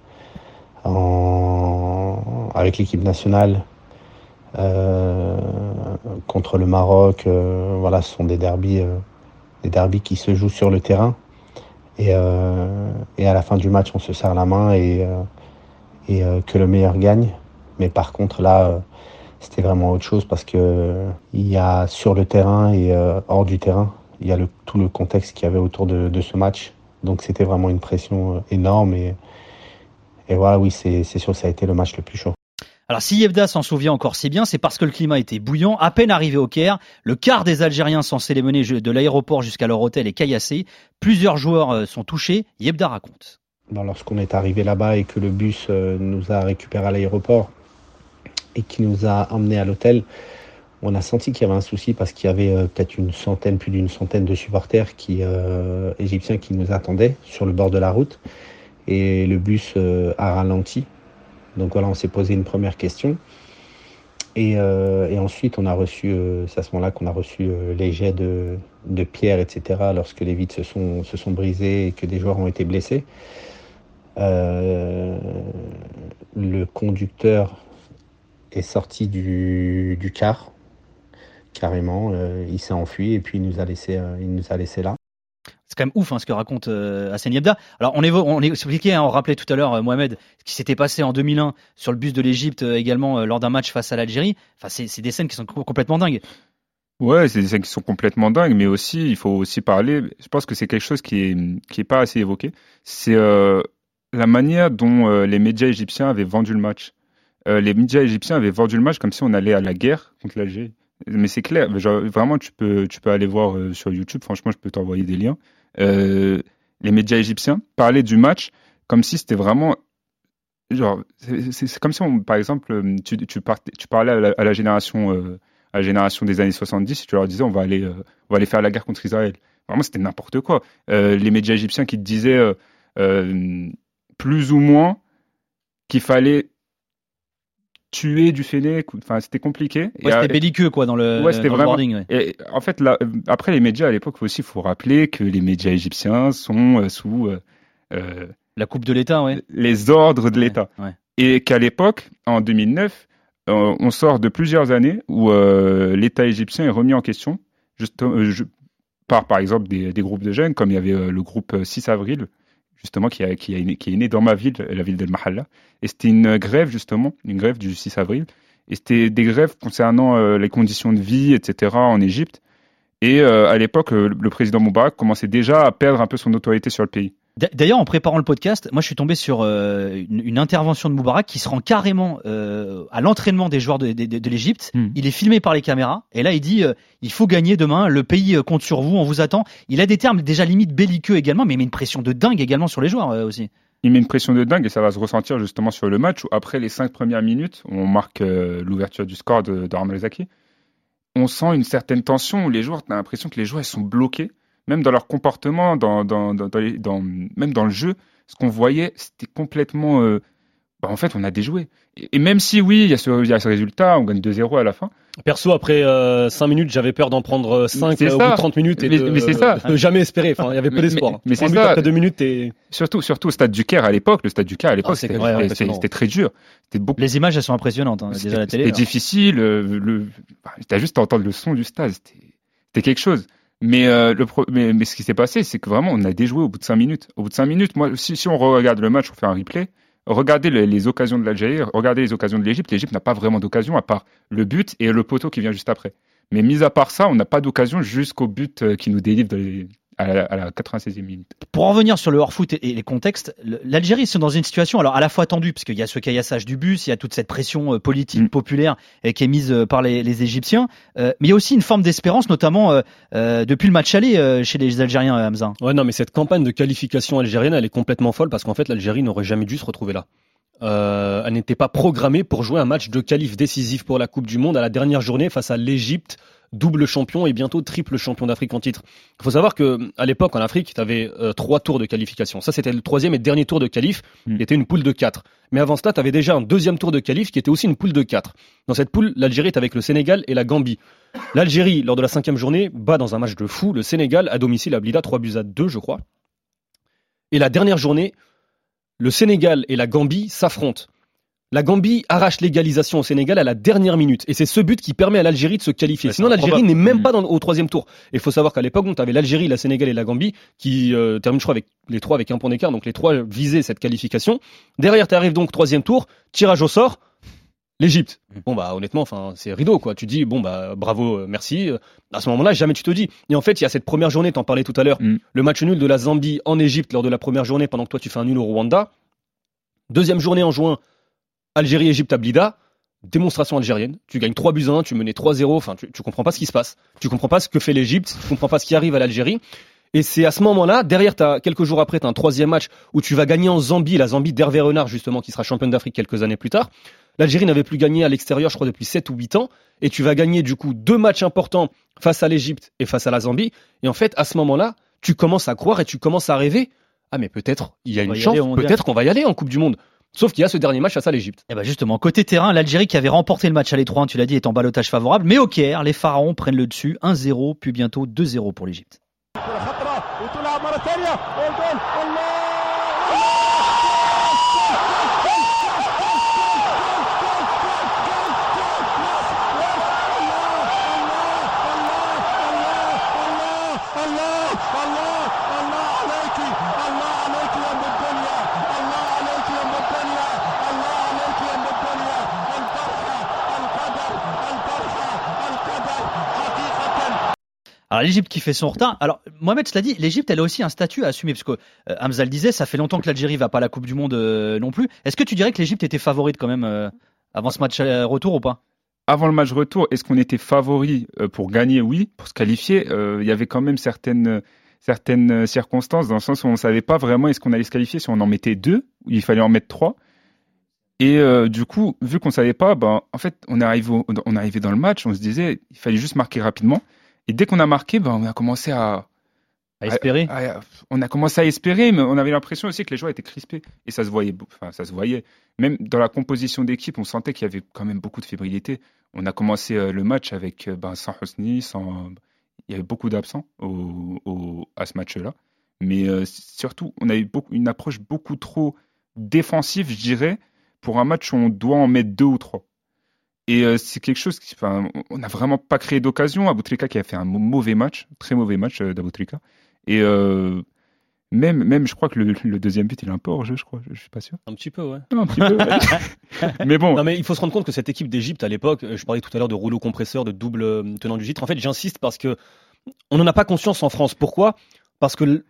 avec l'équipe nationale, contre le Maroc. Voilà, ce sont des derbys qui se jouent sur le terrain, et à la fin du match on se serre la main et que le meilleur gagne. Mais par contre là, c'était vraiment autre chose, parce que il y a sur le terrain et hors du terrain, il y a tout le contexte qu'il y avait autour de ce match. Donc c'était vraiment une pression énorme, et voilà, oui, c'est sûr que ça a été le match le plus chaud. Alors si Yebda s'en souvient encore si bien, c'est parce que le climat était bouillant. À peine arrivé au Caire, le quart des Algériens censés les mener de l'aéroport jusqu'à leur hôtel est caillassé. Plusieurs joueurs sont touchés. Yebda raconte. Lorsqu'on est arrivé là-bas et que le bus nous a récupérés à l'aéroport et qui nous a emmenés à l'hôtel, on a senti qu'il y avait un souci, parce qu'il y avait peut-être plus d'une centaine de supporters égyptiens qui nous attendaient sur le bord de la route, et le bus a ralenti. Donc voilà, on s'est posé une première question, et ensuite on a reçu, c'est à ce moment-là qu'on a reçu les jets de pierres, etc., lorsque les vitres se sont brisées et que des joueurs ont été blessés. Le conducteur est sorti du car, carrément, il s'est enfui et puis il nous a laissé là. C'est quand même ouf ce que raconte Hassani Yebda. Alors on expliquait, on rappelait tout à l'heure, Mohamed, ce qui s'était passé en 2001 sur le bus de l'Égypte, également lors d'un match face à l'Algérie. Enfin, c'est des scènes qui sont complètement dingues. Ouais, c'est des scènes qui sont complètement dingues, mais aussi, il faut aussi parler, je pense que c'est quelque chose qui est pas assez évoqué, c'est la manière dont les médias égyptiens avaient vendu le match. Les médias égyptiens avaient vendu le match comme si on allait à la guerre contre l'Algérie. Mais c'est clair, genre, vraiment, tu peux aller voir sur YouTube, franchement, je peux t'envoyer des liens. Les médias égyptiens parlaient du match comme si c'était vraiment... Genre, c'est comme si, par exemple, tu parlais à la génération des années 70, et tu leur disais on va aller faire la guerre contre Israël. Vraiment, c'était n'importe quoi. Les médias égyptiens qui te disaient plus ou moins qu'il fallait tuer du Fennec, enfin c'était compliqué. Ouais, c'était belliqueux quoi dans le wording. Ouais. Et en fait, là, après les médias à l'époque aussi, il faut rappeler que les médias égyptiens sont sous la coupe de l'État, ouais. Les ordres de l'État. Ouais. Et qu'à l'époque, en 2009, on sort de plusieurs années où l'État égyptien est remis en question, par exemple des groupes de jeunes, comme il y avait le groupe 6 avril, justement, qui est né dans ma ville, la ville d'El Mahalla. Et c'était une grève du 6 avril. Et c'était des grèves concernant les conditions de vie, etc. en Égypte. Et à l'époque, le président Moubarak commençait déjà à perdre un peu son autorité sur le pays. D'ailleurs, en préparant le podcast, moi je suis tombé sur une intervention de Moubarak qui se rend carrément à l'entraînement des joueurs de l'Égypte. Il est filmé par les caméras et là il dit il faut gagner demain, le pays compte sur vous, on vous attend. Il a des termes déjà limite belliqueux également, mais il met une pression de dingue également sur les joueurs aussi. Il met une pression de dingue et ça va se ressentir justement sur le match où après les 5 premières minutes, on marque l'ouverture du score de Armel Zaki. On sent une certaine tension où les joueurs, t'as l'impression que les joueurs ils sont bloqués. Même dans leur comportement, même dans le jeu, ce qu'on voyait, c'était complètement... en fait, on a déjoué. Et même si, oui, il y a ce résultat, on gagne 2-0 à la fin. Perso, après 5 minutes, j'avais peur d'en prendre 5 au bout de 30 minutes et mais c'est ça. de jamais espérer. Enfin, il y avait peu d'espoir. Mais c'est ça. Après 2 minutes, et... Surtout au stade du Caire à l'époque. Le stade du Caire à l'époque, c'était très dur. Les images, elles sont impressionnantes, déjà à la télé. C'était difficile. T'as juste à entendre le son du stade. C'était quelque chose. Mais ce qui s'est passé, c'est que vraiment, on a déjoué au bout de 5 minutes. Au bout de 5 minutes, moi, si on regarde le match, on fait un replay, regardez les occasions de l'Algérie, regardez les occasions de l'Égypte. L'Égypte n'a pas vraiment d'occasion à part le but et le poteau qui vient juste après. Mais mis à part ça, on n'a pas d'occasion jusqu'au but qui nous délivre à la 96e minute. Pour en revenir sur le hors-foot et les contextes, l'Algérie sont dans une situation alors à la fois tendue, parce qu'il y a ce caillassage du bus, il y a toute cette pression politique populaire qui est mise par les Égyptiens, mais il y a aussi une forme d'espérance, notamment depuis le match aller chez les Algériens, Hamza. Ouais, non, mais cette campagne de qualification algérienne, elle est complètement folle, parce qu'en fait, l'Algérie n'aurait jamais dû se retrouver là. Elle n'était pas programmée pour jouer un match de qualif décisif pour la Coupe du Monde à la dernière journée face à l'Égypte, double champion et bientôt triple champion d'Afrique en titre. Il faut savoir que à l'époque en Afrique, tu avais 3 tours de qualification. Ça, c'était le 3e et dernier tour de qualif, qui était une poule de 4. Mais avant cela, tu avais déjà un 2e tour de qualif qui était aussi une poule de 4. Dans cette poule, l'Algérie est avec le Sénégal et la Gambie. L'Algérie, lors de la 5e journée, bat dans un match de fou le Sénégal à domicile à Blida, 3-2, je crois. Et la dernière journée, le Sénégal et la Gambie s'affrontent. La Gambie arrache l'égalisation au Sénégal à la dernière minute. Et c'est ce but qui permet à l'Algérie de se qualifier. Sinon, l'Algérie n'est même pas au 3e tour. Et il faut savoir qu'à l'époque, tu avais l'Algérie, la Sénégal et la Gambie qui terminent, je crois, avec les 3 avec un point d'écart. Donc les 3 visaient cette qualification. Derrière, tu arrives donc 3e tour, tirage au sort, l'Égypte. Bon, bah honnêtement, c'est rideau, quoi. Tu dis, bon, bah bravo, merci. À ce moment-là, jamais tu te dis. Et en fait, il y a cette première journée, t'en parlais tout à l'heure, le match nul de la Zambie en Égypte lors de la première journée, pendant que toi, tu fais un nul au Rwanda. Deuxième journée en juin, Algérie-Égypte à Blida, démonstration algérienne. Tu gagnes 3-1, tu menais 3-0. Enfin, tu comprends pas ce qui se passe. Tu comprends pas ce que fait l'Égypte. Tu comprends pas ce qui arrive à l'Algérie. Et c'est à ce moment-là, derrière, quelques jours après, tu as un 3e match où tu vas gagner en Zambie, la Zambie d'Hervé Renard, justement, qui sera championne d'Afrique quelques années plus tard. L'Algérie n'avait plus gagné à l'extérieur, je crois, depuis 7 ou 8 ans. Et tu vas gagner, du coup, 2 matchs importants face à l'Égypte et face à la Zambie. Et en fait, à ce moment-là, tu commences à croire et tu commences à rêver. Ah, mais peut-être, il y a une chance, peut-être qu'on va y aller en Coupe du Monde. Sauf qu'il y a ce dernier match face à l'Égypte. Et bah justement, côté terrain, l'Algérie qui avait remporté le match à l'E3, tu l'as dit, est en ballottage favorable. Mais au Caire, les Pharaons prennent le dessus, 1-0, puis bientôt 2-0 pour l'Égypte. Alors l'Égypte qui fait son retard. Alors Mohamed, cela dit, l'Égypte elle a aussi un statut à assumer parce que Hamza le disait, ça fait longtemps que l'Algérie va pas à la Coupe du Monde non plus. Est-ce que tu dirais que l'Égypte était favorite quand même avant ce match retour ou pas? Avant le match retour, est-ce qu'on était favori pour gagner? Oui, pour se qualifier. Il y avait quand même certaines circonstances dans le sens où on ne savait pas vraiment est-ce qu'on allait se qualifier, si on en mettait 2, il fallait en mettre 3. Et du coup, vu qu'on ne savait pas, en fait, on est arrivé dans le match, on se disait il fallait juste marquer rapidement. Et dès qu'on a marqué, on a commencé à espérer. On a commencé à espérer, mais on avait l'impression aussi que les joueurs étaient crispés. Et ça se voyait. Enfin, ça se voyait. Même dans la composition d'équipe, on sentait qu'il y avait quand même beaucoup de fébrilité. On a commencé le match avec sans Hosni, il y avait beaucoup d'absents à ce match-là. Mais surtout, on a eu une approche beaucoup trop défensive, je dirais, pour un match où on doit en mettre 2 ou 3. Et c'est quelque chose on n'a vraiment pas créé d'occasion. Aboutrika qui a fait un mauvais match, très mauvais match d'Aboutrika. Et même, je crois que le deuxième but, il est un peu hors jeu, je crois. Je suis pas sûr. Un petit peu, ouais. Un petit peu. Ouais. Mais bon. Non, mais il faut se rendre compte que cette équipe d'Égypte, à l'époque, je parlais tout à l'heure de rouleau compresseur, de double tenant du titre. En fait, j'insiste parce que on n'en a pas conscience en France. Pourquoi? Parce que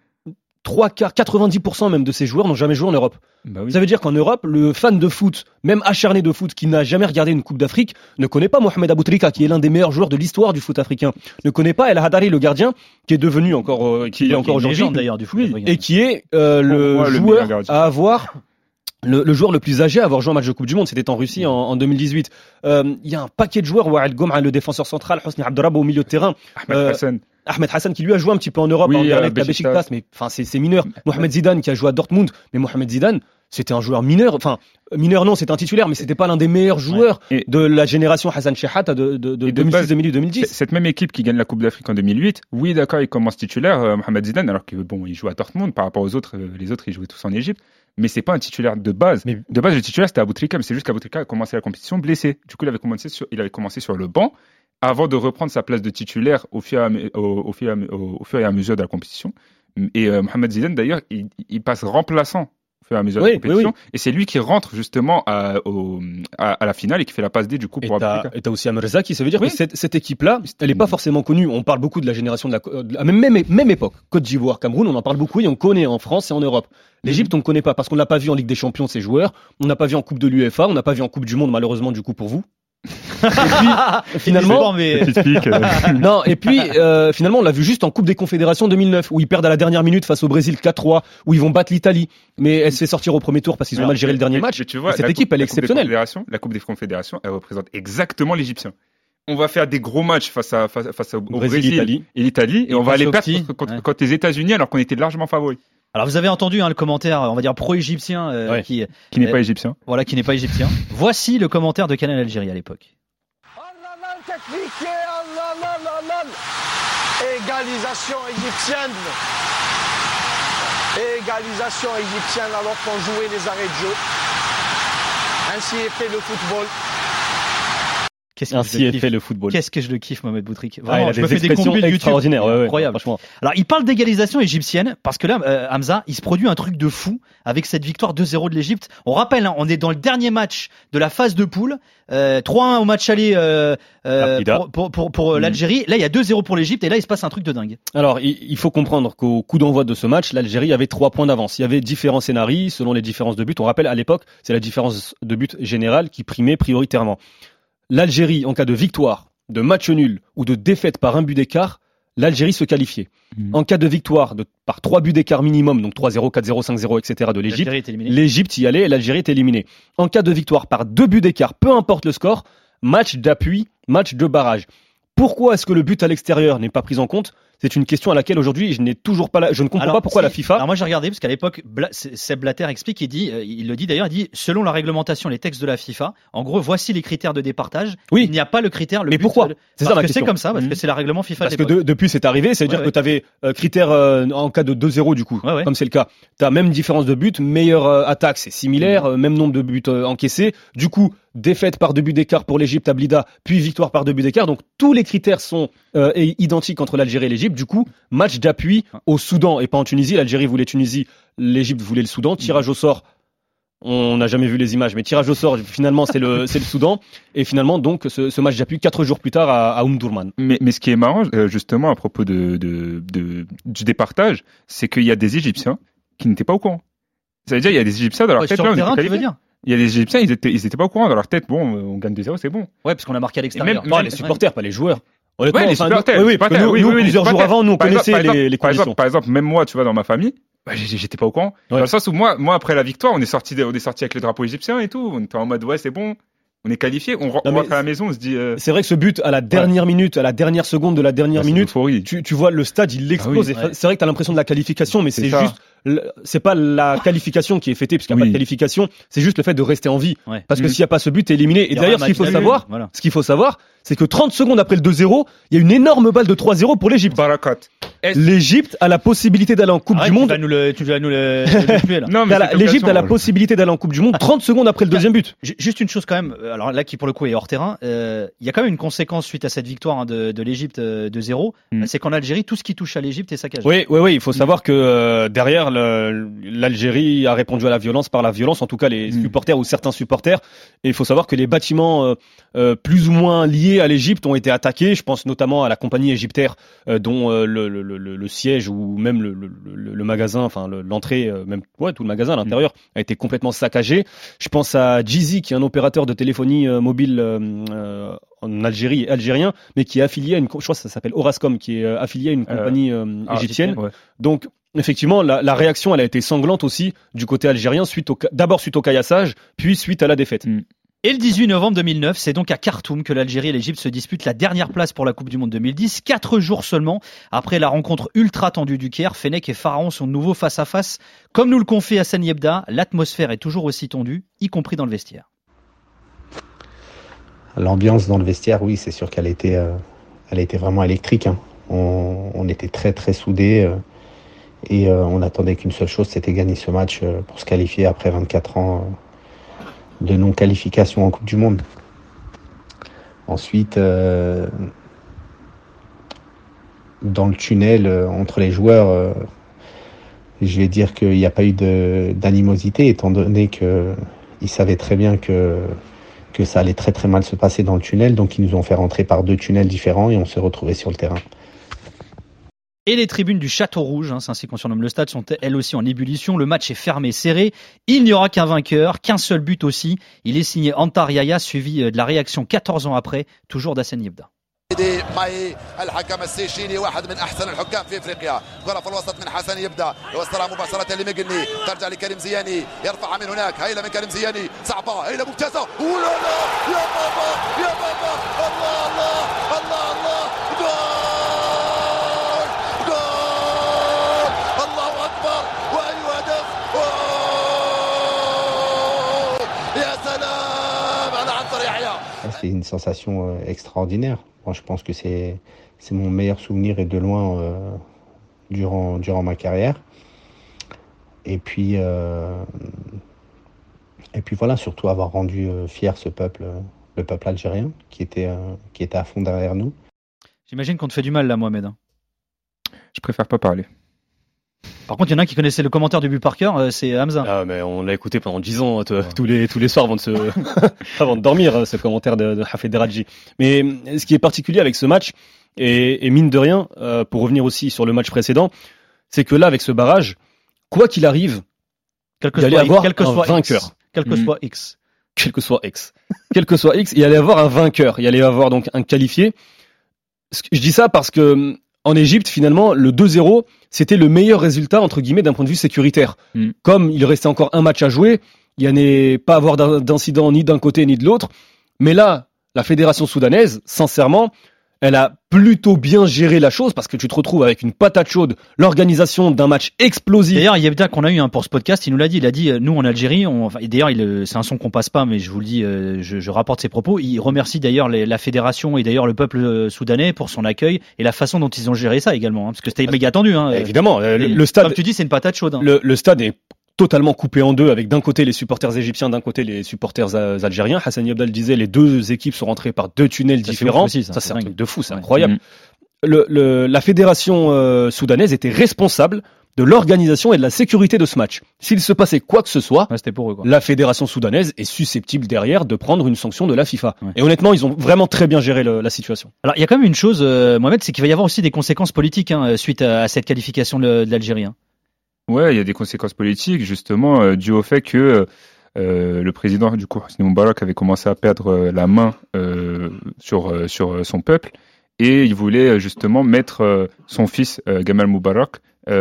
90% même de ces joueurs n'ont jamais joué en Europe. Bah oui. Ça veut dire qu'en Europe, le fan de foot, même acharné de foot, qui n'a jamais regardé une Coupe d'Afrique, ne connaît pas Mohamed Aboutrika, qui est l'un des meilleurs joueurs de l'histoire du foot africain. Ne connaît pas El Hadari, le gardien, qui est devenu encore, qui est encore aujourd'hui, d'ailleurs du foot africain. Et qui est le joueur à avoir. Le joueur le plus âgé à avoir joué un match de Coupe du Monde, c'était en Russie en 2018. Il y a un paquet de joueurs, Wael Gomra, le défenseur central, Hosni Abderrab au milieu de terrain. Ahmed Hassan qui lui a joué un petit peu en Europe, en Anderlecht, à Beşiktaş, mais c'est mineur. Mohamed Zidane qui a joué à Dortmund, mais Mohamed Zidane, c'était un joueur mineur. Enfin, mineur non, c'était un titulaire, mais c'était pas l'un des meilleurs joueurs de la génération Hassan Sheikhat de 2006-2010. Cette même équipe qui gagne la Coupe d'Afrique en 2008, oui, d'accord, il commence titulaire, Mohamed Zidane, alors que il joue à Dortmund par rapport aux autres. Les autres, ils jouaient tous en Égypte. Mais c'est pas un titulaire de base. Mais de base, le titulaire, c'était Aboutrika, mais c'est juste qu'Aboutrika a commencé la compétition blessé. Du coup, il avait commencé sur le banc avant de reprendre sa place de titulaire au fur et à mesure de la compétition. Et Mohamed Zidane, d'ailleurs, il passe remplaçant fur et à mesure de la compétition. Et c'est lui qui rentre justement à la finale et qui fait la passe D du coup pour Aboubacar. Et t'as aussi Amer Zaki, ça veut dire que cette équipe-là, elle est pas forcément connue. On parle beaucoup de la génération de la même époque. Côte d'Ivoire, Cameroun, on en parle beaucoup et on connaît en France et en Europe. L'Égypte, on ne connaît pas parce qu'on l'a pas vu en Ligue des Champions ces joueurs, on n'a pas vu en Coupe de l'UEFA, on n'a pas vu en Coupe du Monde malheureusement du coup pour vous. Et puis, finalement, non, et puis finalement, on l'a vu juste en Coupe des Confédérations 2009 où ils perdent à la dernière minute face au Brésil 4-3, où ils vont battre l'Italie, mais elle se fait sortir au premier tour parce qu'ils ont mal géré le dernier match. Tu vois, cette équipe, elle est exceptionnelle. La Coupe des Confédérations, elle représente exactement l'Égyptien. On va faire des gros matchs face au Brésil et l'Italie, et on va aller battre contre les États-Unis alors qu'on était largement favoris. Alors vous avez entendu le commentaire, on va dire pro-égyptien, qui n'est pas égyptien. Voilà, qui n'est pas égyptien. Voici le commentaire de Canal Algérie à l'époque. Égalisation égyptienne. Égalisation égyptienne alors qu'on jouait les arrêts de jeu. Ainsi est fait le football. Ainsi est fait le football. Qu'est-ce que je le kiffe, Mohamed Boutrik. Vraiment, je me fais des compiles YouTube. Incroyable. Franchement. Alors, il parle d'égalisation égyptienne parce que là, Hamza, il se produit un truc de fou avec cette victoire 2-0 de l'Égypte. On rappelle, on est dans le dernier match de la phase de poule. 3-1 au match aller pour l'Algérie. Là, il y a 2-0 pour l'Égypte et là, il se passe un truc de dingue. Alors, il faut comprendre qu'au coup d'envoi de ce match, l'Algérie avait 3 points d'avance. Il y avait différents scénarios selon les différences de but. On rappelle, à l'époque, c'est la différence de but générale qui primait prioritairement. L'Algérie, en cas de victoire, de match nul ou de défaite par un but d'écart, l'Algérie se qualifiait. En cas de victoire par 3 buts d'écart minimum, donc 3-0, 4-0, 5-0, etc. de l'Égypte, l'Égypte y allait et l'Algérie est éliminée. En cas de victoire par 2 buts d'écart, peu importe le score, match d'appui, match de barrage. Pourquoi est-ce que le but à l'extérieur n'est pas pris en compte ? C'est une question à laquelle aujourd'hui je ne comprends pas pourquoi la FIFA. Alors moi j'ai regardé parce qu'à l'époque Seb Blatter explique, il le dit d'ailleurs, il dit selon la réglementation, les textes de la FIFA, en gros voici les critères de départage. Oui. Il n'y a pas le critère. Mais pourquoi ? C'est ça ma question. C'est comme ça parce que c'est la règlement FIFA. Parce que depuis c'est arrivé, ça veut dire que tu avais critère en cas de 2-0 du coup, comme c'est le cas. Tu as même différence de but, meilleure attaque, c'est similaire, même nombre de buts encaissés. Du coup, défaite par 2 buts d'écart pour l'Égypte à Blida, puis victoire par 2 buts d'écart. Donc tous les critères sont identiques entre l'Algérie et l'Égypte. Du coup, match d'appui au Soudan et pas en Tunisie. L'Algérie voulait Tunisie, l'Égypte voulait le Soudan. Tirage au sort, on n'a jamais vu les images, mais tirage au sort, finalement, c'est le Soudan. Et finalement, donc, ce match d'appui 4 jours plus tard à Omdurman. Mais ce qui est marrant, justement, à propos du départage, c'est qu'il y a des Égyptiens qui n'étaient pas au courant. Ça veut dire, il y a des Égyptiens dans leur tête. Sur le terrain, tu veux dire ? Il y a des Égyptiens, ils étaient pas au courant dans leur tête. Bon, on gagne 2-0, c'est bon. Ouais, parce qu'on a marqué à l'extérieur. Même les supporters, pas les joueurs. Honnêtement, les supporters. Oui, parce que nous, plusieurs jours avant, nous, on connaissait les conditions. Par exemple, même moi, tu vois, dans ma famille, j'étais pas au courant. Dans le sens où moi, après la victoire, on est sorti avec le drapeau égyptien et tout. On était en mode, ouais, c'est bon. On est qualifié, on rentre à la maison, on se dit. C'est vrai que ce but à la dernière minute, à la dernière seconde de la dernière minute, tu vois le stade, il explose. C'est vrai que t'as l'impression de la qualification, mais c'est juste, c'est pas la qualification qui est fêtée, puisqu'il n'y a pas de qualification, c'est juste le fait de rester en vie. Parce que s'il n'y a pas ce but, t'es éliminé. Et d'ailleurs, ce qu'il faut savoir, c'est que 30 secondes après le 2-0, il y a une énorme balle de 3-0 pour l'Égypte. Barakat. L'Égypte a la possibilité d'aller en Coupe du Monde. Tu vas nous le tuer, là. Non, mais l'Égypte a la possibilité d'aller en Coupe du Monde 30 secondes après le deuxième but. Juste une chose quand même, alors là qui pour le coup est hors terrain, il y a quand même une conséquence suite à cette victoire de l'Égypte de 0, c'est qu'en Algérie, tout ce qui touche à l'Égypte est saccagé. Oui, il faut savoir que derrière, l'Algérie a répondu à la violence par la violence, en tout cas les supporters ou certains supporters. Et il faut savoir que les bâtiments plus ou moins liés à l'Égypte ont été attaqués. Je pense notamment à la compagnie égyptaire dont le siège ou même le magasin, enfin l'entrée, même tout le magasin à l'intérieur a été complètement saccagé. Je pense à Djizy qui est un opérateur de téléphonie mobile en Algérie, algérien, mais qui est affilié à je crois que ça s'appelle Orascom, qui est affilié à une compagnie égyptienne. Donc effectivement, la réaction elle a été sanglante aussi du côté algérien d'abord suite au caillassage, puis suite à la défaite. Et le 18 novembre 2009, c'est donc à Khartoum que l'Algérie et l'Égypte se disputent la dernière place pour la Coupe du Monde 2010. 4 jours seulement après la rencontre ultra tendue du Caire, Fennec et Pharaon sont de nouveau face à face. Comme nous le confie Hassan Yebda, l'atmosphère est toujours aussi tendue, y compris dans le vestiaire. L'ambiance dans le vestiaire, oui, c'est sûr qu'elle était vraiment électrique. Hein. On était très très soudés et on attendait qu'une seule chose, c'était gagner ce match pour se qualifier après 24 ans de non-qualification en Coupe du Monde. Ensuite, dans le tunnel, entre les joueurs, je vais dire qu'il n'y a pas eu d'animosité, étant donné qu'ils savaient très bien que ça allait très très mal se passer dans le tunnel. Donc ils nous ont fait rentrer par 2 tunnels différents et on s'est retrouvés sur le terrain. Et les tribunes du Château Rouge, c'est ainsi qu'on surnomme le stade, sont elles aussi en ébullition. Le match est fermé, serré. Il n'y aura qu'un vainqueur, qu'un seul but aussi. Il est signé Antar Yahya, suivi de la réaction 14 ans après, toujours d'Hassani Yebda. معي الحكم السيشيلي واحد من احسن الحكام في افريقيا. كره في الوسط من حسن يبدا يوصلها مباشره لميغني ترجع لكريم زياني يرفعها من هناك هيله من كريم زياني صعبه هيله ممتازه ولا لا يا بابا يا بابا الله الله الله الله جول جول الله اكبر واي هدف يا سلام على عنتر يحيى. C'est une sensation extraordinaire. Moi, je pense que c'est mon meilleur souvenir et de loin durant ma carrière. Et puis voilà, surtout avoir rendu fier ce peuple, le peuple algérien, qui était à fond derrière nous. J'imagine qu'on te fait du mal là, Mohamed. Je préfère pas parler. Par contre, il y en a un qui connaissait le commentaire du but par cœur, c'est Hamza. Ah, mais on l'a écouté pendant 10 ans, tous les soirs avant de dormir, ce commentaire de Hafid Radji. Mais ce qui est particulier avec ce match, et mine de rien, pour revenir aussi sur le match précédent, c'est que là, avec ce barrage, quoi qu'il arrive, il allait avoir un vainqueur. Quel que soit X. Quel que soit X, il allait avoir un vainqueur. Il allait avoir donc un qualifié. Je dis ça parce que en Égypte, finalement, le 2-0, c'était le meilleur résultat, entre guillemets, d'un point de vue sécuritaire. Comme il restait encore un match à jouer, il n'y allait pas avoir d'incident ni d'un côté ni de l'autre. Mais là, la fédération soudanaise, sincèrement, elle a plutôt bien géré la chose parce que tu te retrouves avec une patate chaude, l'organisation d'un match explosif. D'ailleurs, Yebda qu'on a eu pour ce podcast, il nous l'a dit. Il a dit, nous en Algérie, et d'ailleurs, c'est un son qu'on passe pas, mais je vous le dis, je rapporte ses propos. Il remercie d'ailleurs la fédération et d'ailleurs le peuple soudanais pour son accueil et la façon dont ils ont géré ça également, parce que c'était méga tendu. Évidemment, le stade, comme tu dis, c'est une patate chaude. Le stade est totalement coupé en deux, avec d'un côté les supporters égyptiens, d'un côté les supporters algériens. Hassan Yebda le disait, les 2 équipes sont rentrées par 2 tunnels différents. Aussi, ça c'est un truc de fou, c'est incroyable. La fédération soudanaise était responsable de l'organisation et de la sécurité de ce match. S'il se passait quoi que ce soit, c'était pour eux, quoi. La fédération soudanaise est susceptible derrière de prendre une sanction de la FIFA. Et honnêtement, ils ont vraiment très bien géré la situation. Alors, il y a quand même une chose, Mohamed, c'est qu'il va y avoir aussi des conséquences politiques suite à cette qualification de l'Algérie. Ouais, il y a des conséquences politiques, justement, dû au fait que le président du coup, Hosni Moubarak, avait commencé à perdre la main sur son peuple, et il voulait justement mettre son fils Gamal Moubarak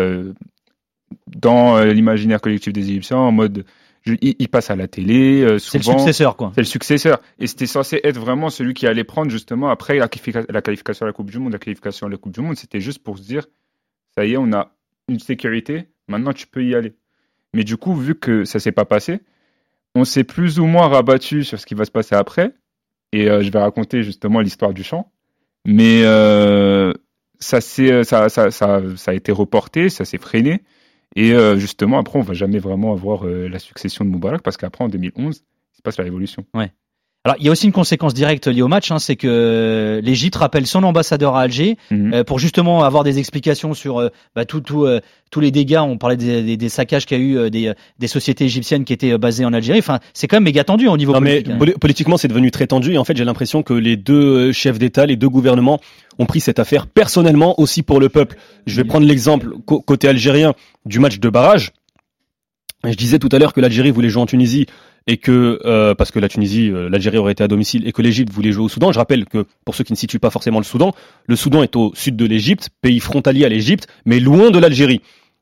dans l'imaginaire collectif des Égyptiens en mode il passe à la télé souvent. C'est le successeur, quoi. C'est le successeur, et c'était censé être vraiment celui qui allait prendre justement après la qualification à la Coupe du Monde. La qualification à la Coupe du Monde, c'était juste pour se dire ça y est, on a une sécurité, maintenant tu peux y aller. Mais du coup, vu que ça s'est pas passé, on s'est plus ou moins rabattu sur ce qui va se passer après, et je vais raconter justement l'histoire du chant. Mais ça a été reporté, ça s'est freiné, et justement après on va jamais vraiment avoir la succession de Moubarak, parce qu'après en 2011 il se passe la révolution. Ouais. Alors, il y a aussi une conséquence directe liée au match, c'est que l'Égypte rappelle son ambassadeur à Alger pour justement avoir des explications sur tous les dégâts. On parlait des saccages qu'il y a eu des sociétés égyptiennes qui étaient basées en Algérie. Enfin, c'est quand même méga tendu au niveau politique. Mais politiquement, c'est devenu très tendu. Et en fait, j'ai l'impression que les 2 chefs d'État, les 2 gouvernements ont pris cette affaire personnellement aussi pour le peuple. Je vais prendre l'exemple côté algérien du match de barrage. Je disais tout à l'heure que l'Algérie voulait jouer en Tunisie et que parce que l'Algérie aurait été à domicile et que l'Égypte voulait jouer au Soudan. Je rappelle que pour ceux qui ne situent pas forcément le Soudan est au sud de l'Égypte, pays frontalier à l'Égypte, mais loin de l'Algérie.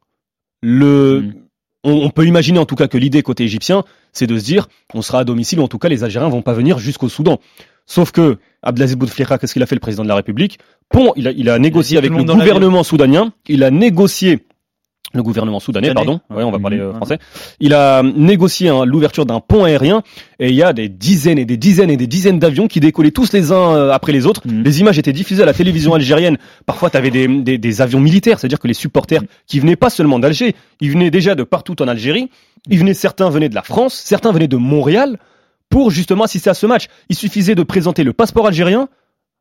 On peut imaginer en tout cas que l'idée côté égyptien, c'est de se dire on sera à domicile, ou en tout cas les Algériens vont pas venir jusqu'au Soudan. Sauf que Abdelaziz Bouteflika, qu'est-ce qu'il a fait, le président de la République? Il a négocié avec le gouvernement soudanien, le gouvernement soudanais, pardon. Ouais, on va parler français. Il a négocié l'ouverture d'un pont aérien, et il y a des dizaines et des dizaines et des dizaines d'avions qui décollaient tous les uns après les autres. Les images étaient diffusées à la télévision algérienne. Parfois, tu avais des avions militaires, c'est-à-dire que les supporters qui venaient pas seulement d'Alger, ils venaient déjà de partout en Algérie. Certains venaient de la France, certains venaient de Montréal pour justement assister à ce match. Il suffisait de présenter le passeport algérien.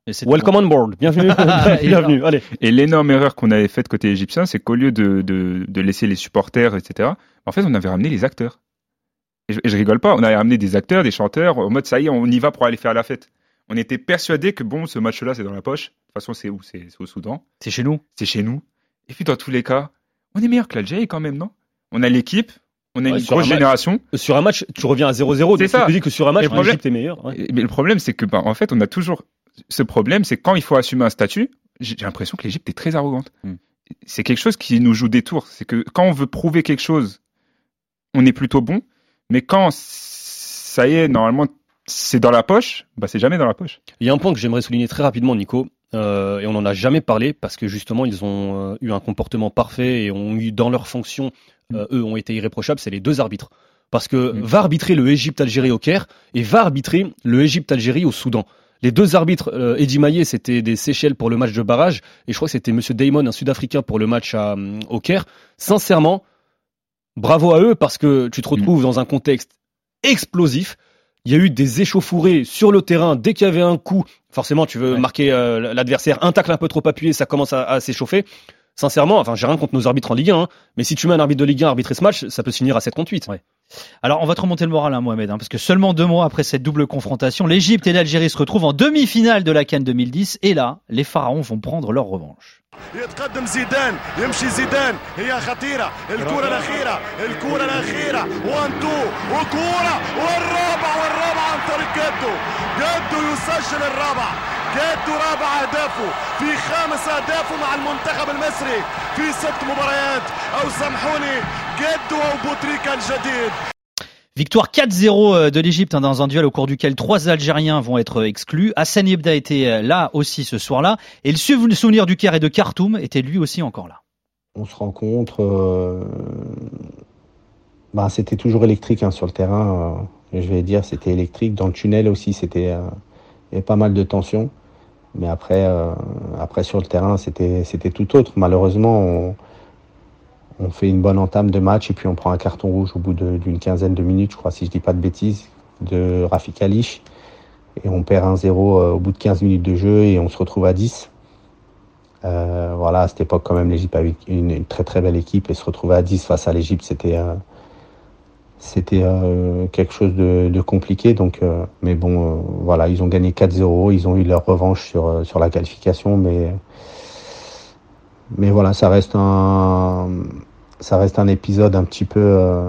Welcome on board, bienvenue. Bienvenue. Allez. Et l'énorme erreur qu'on avait faite côté égyptien, c'est qu'au lieu de laisser les supporters, etc., en fait, on avait ramené les acteurs. Et je rigole pas, on avait ramené des acteurs, des chanteurs, en mode ça y est, on y va pour aller faire la fête. On était persuadés que bon, ce match-là, c'est dans la poche. De toute façon, c'est où ? C'est au Soudan. C'est chez nous. C'est chez nous. Et puis, dans tous les cas, on est meilleur que l'Algérie quand même, non ? On a l'équipe, on a une grosse génération. Sur un match, tu reviens à 0-0. C'est ça. Tu dis que sur un match, l'Égypte est meilleure. Ouais. Mais le problème, c'est que, en fait, on a toujours ce problème, c'est quand il faut assumer un statut, j'ai l'impression que l'Égypte est très arrogante. C'est quelque chose qui nous joue des tours. C'est que quand on veut prouver quelque chose, on est plutôt bon. Mais quand ça y est, normalement, c'est dans la poche, bah c'est jamais dans la poche. Il y a un point que j'aimerais souligner très rapidement, Nico, et on n'en a jamais parlé parce que justement, ils ont eu un comportement parfait et ont eu dans leur fonction, eux ont été irréprochables, c'est les deux arbitres. Parce que va arbitrer le Égypte-Algérie au Caire et va arbitrer le Égypte-Algérie au Soudan. Les deux arbitres, Eddy Maillet, c'était des Seychelles pour le match de barrage, et je crois que c'était Monsieur Damon, un Sud-Africain, pour le match au Caire. Sincèrement, bravo à eux, parce que tu te retrouves dans un contexte explosif. Il y a eu des échauffourées sur le terrain. Dès qu'il y avait un coup, forcément, tu veux marquer l'adversaire, un tacle un peu trop appuyé, ça commence à s'échauffer. Sincèrement, enfin, j'ai rien contre nos arbitres en Ligue 1, mais si tu mets un arbitre de Ligue 1 arbitrer ce match, ça peut se finir à 7 contre 8. Ouais. Alors, on va te remonter le moral, Mohamed, parce que seulement 2 mois après cette double confrontation, l'Égypte et l'Algérie se retrouvent en demi-finale de la CAN 2010, et là, les pharaons vont prendre leur revanche. يتقدم زيدان يمشي زيدان هي خطيرة الكرة الأخيرة 1-2 وكرة والرابعة عن طريق جدو يسجل الرابع جدو رابع أهدافه في 5 أهدافه مع المنتخب المصري في 6 مباريات أو سامحوني جدو أو بوتريكا الجديد. Victoire 4-0 de l'Égypte dans un duel au cours duquel 3 Algériens vont être exclus. Hassan Yebda était là aussi ce soir-là. Et le souvenir du Caire et de Khartoum était lui aussi encore là. On se rencontre. C'était toujours électrique sur le terrain. Je vais dire, c'était électrique. Dans le tunnel aussi, il y avait pas mal de tension. Mais après sur le terrain, c'était tout autre. Malheureusement, on fait une bonne entame de match et puis on prend un carton rouge au bout d'une quinzaine de minutes, je crois, si je dis pas de bêtises, de Rafik Alish. Et on perd 1-0 au bout de 15 minutes de jeu et on se retrouve à 10. À cette époque, quand même, l'Égypte avait une très très belle équipe et se retrouver à 10 face à l'Égypte, c'était quelque chose de compliqué. Donc, mais bon, ils ont gagné 4-0, ils ont eu leur revanche sur la qualification, mais voilà, ça reste un épisode un petit peu,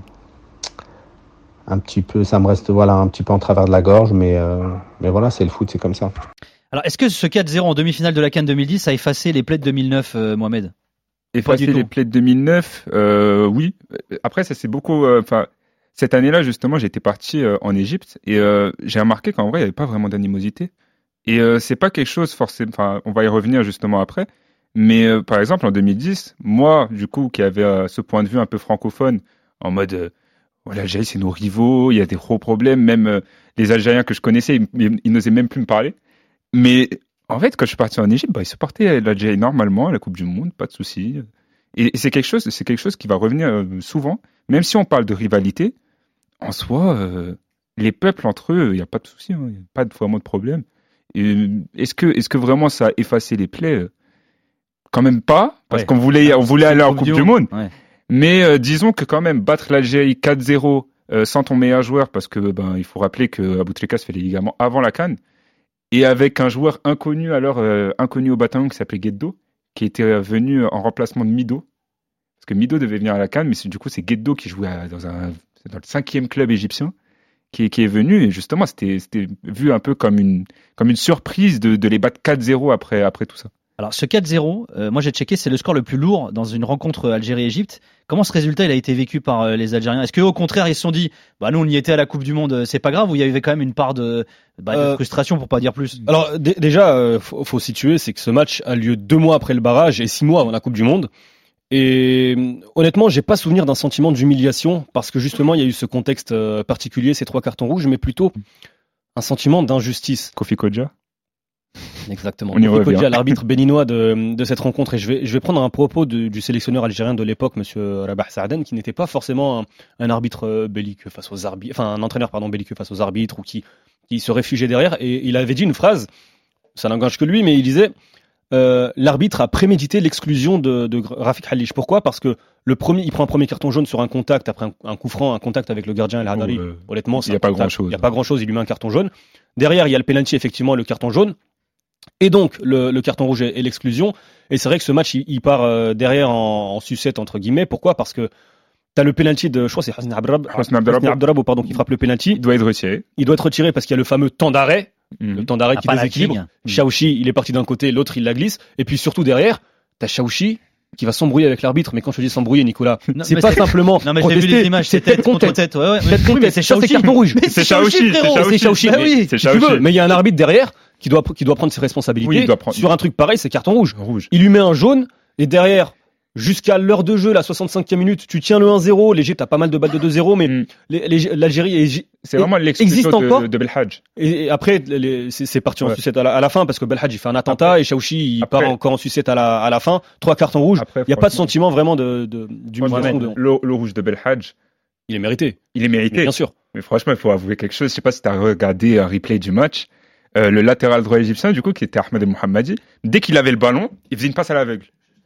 ça me reste un petit peu en travers de la gorge, mais voilà, c'est le foot, c'est comme ça. Alors, est-ce que ce 4-0 en demi-finale de la CAN 2010 a effacé les plaies de 2009, Mohamed ? Effacer les plaies de 2009, oui. Après, ça c'est beaucoup. Cette année-là, justement, j'étais parti en Égypte et j'ai remarqué qu'en vrai, il n'y avait pas vraiment d'animosité. Et c'est pas quelque chose forcément. Enfin, on va y revenir justement après. Mais par exemple, en 2010, moi, du coup, qui avait ce point de vue un peu francophone, en mode, l'Algérie, c'est nos rivaux, il y a des gros problèmes, même les Algériens que je connaissais, ils n'osaient même plus me parler. Mais en fait, quand je suis parti en Égypte, ils supportaient l'Algérie normalement à la Coupe du Monde, pas de souci. Et c'est quelque chose qui va revenir souvent, même si on parle de rivalité. En soi, les peuples entre eux, il n'y a pas de souci, il n'y a pas vraiment de problème. Et est-ce que vraiment ça a effacé les plaies ? Quand même pas, parce qu'on voulait aller en Coupe du Monde. Ouais. Mais disons que quand même, battre l'Algérie 4-0 sans ton meilleur joueur, parce que il faut rappeler que Aboutrika se fait les ligaments avant la CAN, et avec un joueur inconnu au bataillon qui s'appelait Gueddo, qui était venu en remplacement de Mido, parce que Mido devait venir à la CAN, mais du coup c'est Gueddo qui jouait dans le 5e club égyptien, qui est venu, et justement c'était vu un peu comme une surprise de les battre 4-0 après tout ça. Alors ce 4-0, moi j'ai checké, c'est le score le plus lourd dans une rencontre Algérie-Égypte. Comment ce résultat il a été vécu par les Algériens ? Est-ce qu'au contraire ils se sont dit, nous on y était à la Coupe du Monde, c'est pas grave, ou il y avait quand même une part de frustration pour pas dire plus ? Alors déjà, faut situer, c'est que ce match a lieu 2 mois après le barrage et 6 mois avant la Coupe du Monde. Et honnêtement, j'ai pas souvenir d'un sentiment d'humiliation parce que justement il y a eu ce contexte particulier, ces 3 cartons rouges, mais plutôt un sentiment d'injustice. Kofi Kodja. Exactement. Kofi Kodja, l'arbitre béninois de cette rencontre, et je vais prendre un propos du sélectionneur algérien de l'époque, monsieur Rabah Saaden, qui n'était pas forcément un arbitre belliqueux face aux arbitres, enfin un entraîneur belliqueux face aux arbitres ou qui se réfugiait derrière, et il avait dit une phrase ça n'engage que lui, mais il disait l'arbitre a prémédité l'exclusion de Rafik Halish. Pourquoi ? Parce que il prend un premier carton jaune sur un contact, après un coup franc, un contact avec le gardien El Hadari. Honnêtement, il n'y a pas grand-chose, il lui met un carton jaune. Derrière, il y a le penalty, effectivement, le carton jaune. Et donc, le carton rouge et l'exclusion. Et c'est vrai que ce match, il part derrière en sucette, entre guillemets. Pourquoi ? Parce que t'as le penalty de, je crois c'est Hosni Abdrab, pardon, qui frappe le penalty. Il doit être retiré. Il doit être retiré parce qu'il y a le fameux temps d'arrêt. Le temps d'arrêt qui déséquilibre. Chaouchi, il est parti d'un côté, l'autre, il la glisse. Et puis surtout derrière, t'as Chaouchi qui va s'embrouiller avec l'arbitre. Mais quand je te dis s'embrouiller, Nicolas, c'est pas simplement non, mais j'ai vu les images, c'est tête contre tête. Ouais, mais c'est Chaouchi. C'est carton rouge. C'est Chaouchi. C'est Chaouchi. C'est Chaouchi. Mais il y a un arbitre derrière qui doit prendre ses responsabilités. Oui, sur un truc pareil, c'est carton rouge. Il lui met un jaune et derrière, jusqu'à l'heure de jeu, la 65e minute, tu tiens le 1-0. L'Égypte a pas mal de balles de 2-0, mais l'Algérie c'est vraiment l'exclusion de Belhadj. Et après, c'est parti en sucette à la fin parce que Belhadj il fait un attentat et Chaouchi il part encore en sucette à la fin. 3 cartons rouges. Il n'y a pas de sentiment vraiment d'humiliation. Le rouge de Belhadj, il est mérité. Bien sûr. Mais franchement, il faut avouer quelque chose. Je sais pas si tu as regardé un replay du match. Le latéral droit égyptien, du coup, qui était Ahmed El Mohammadi, dès qu'il avait le ballon, il faisait une passe à l'aveugle.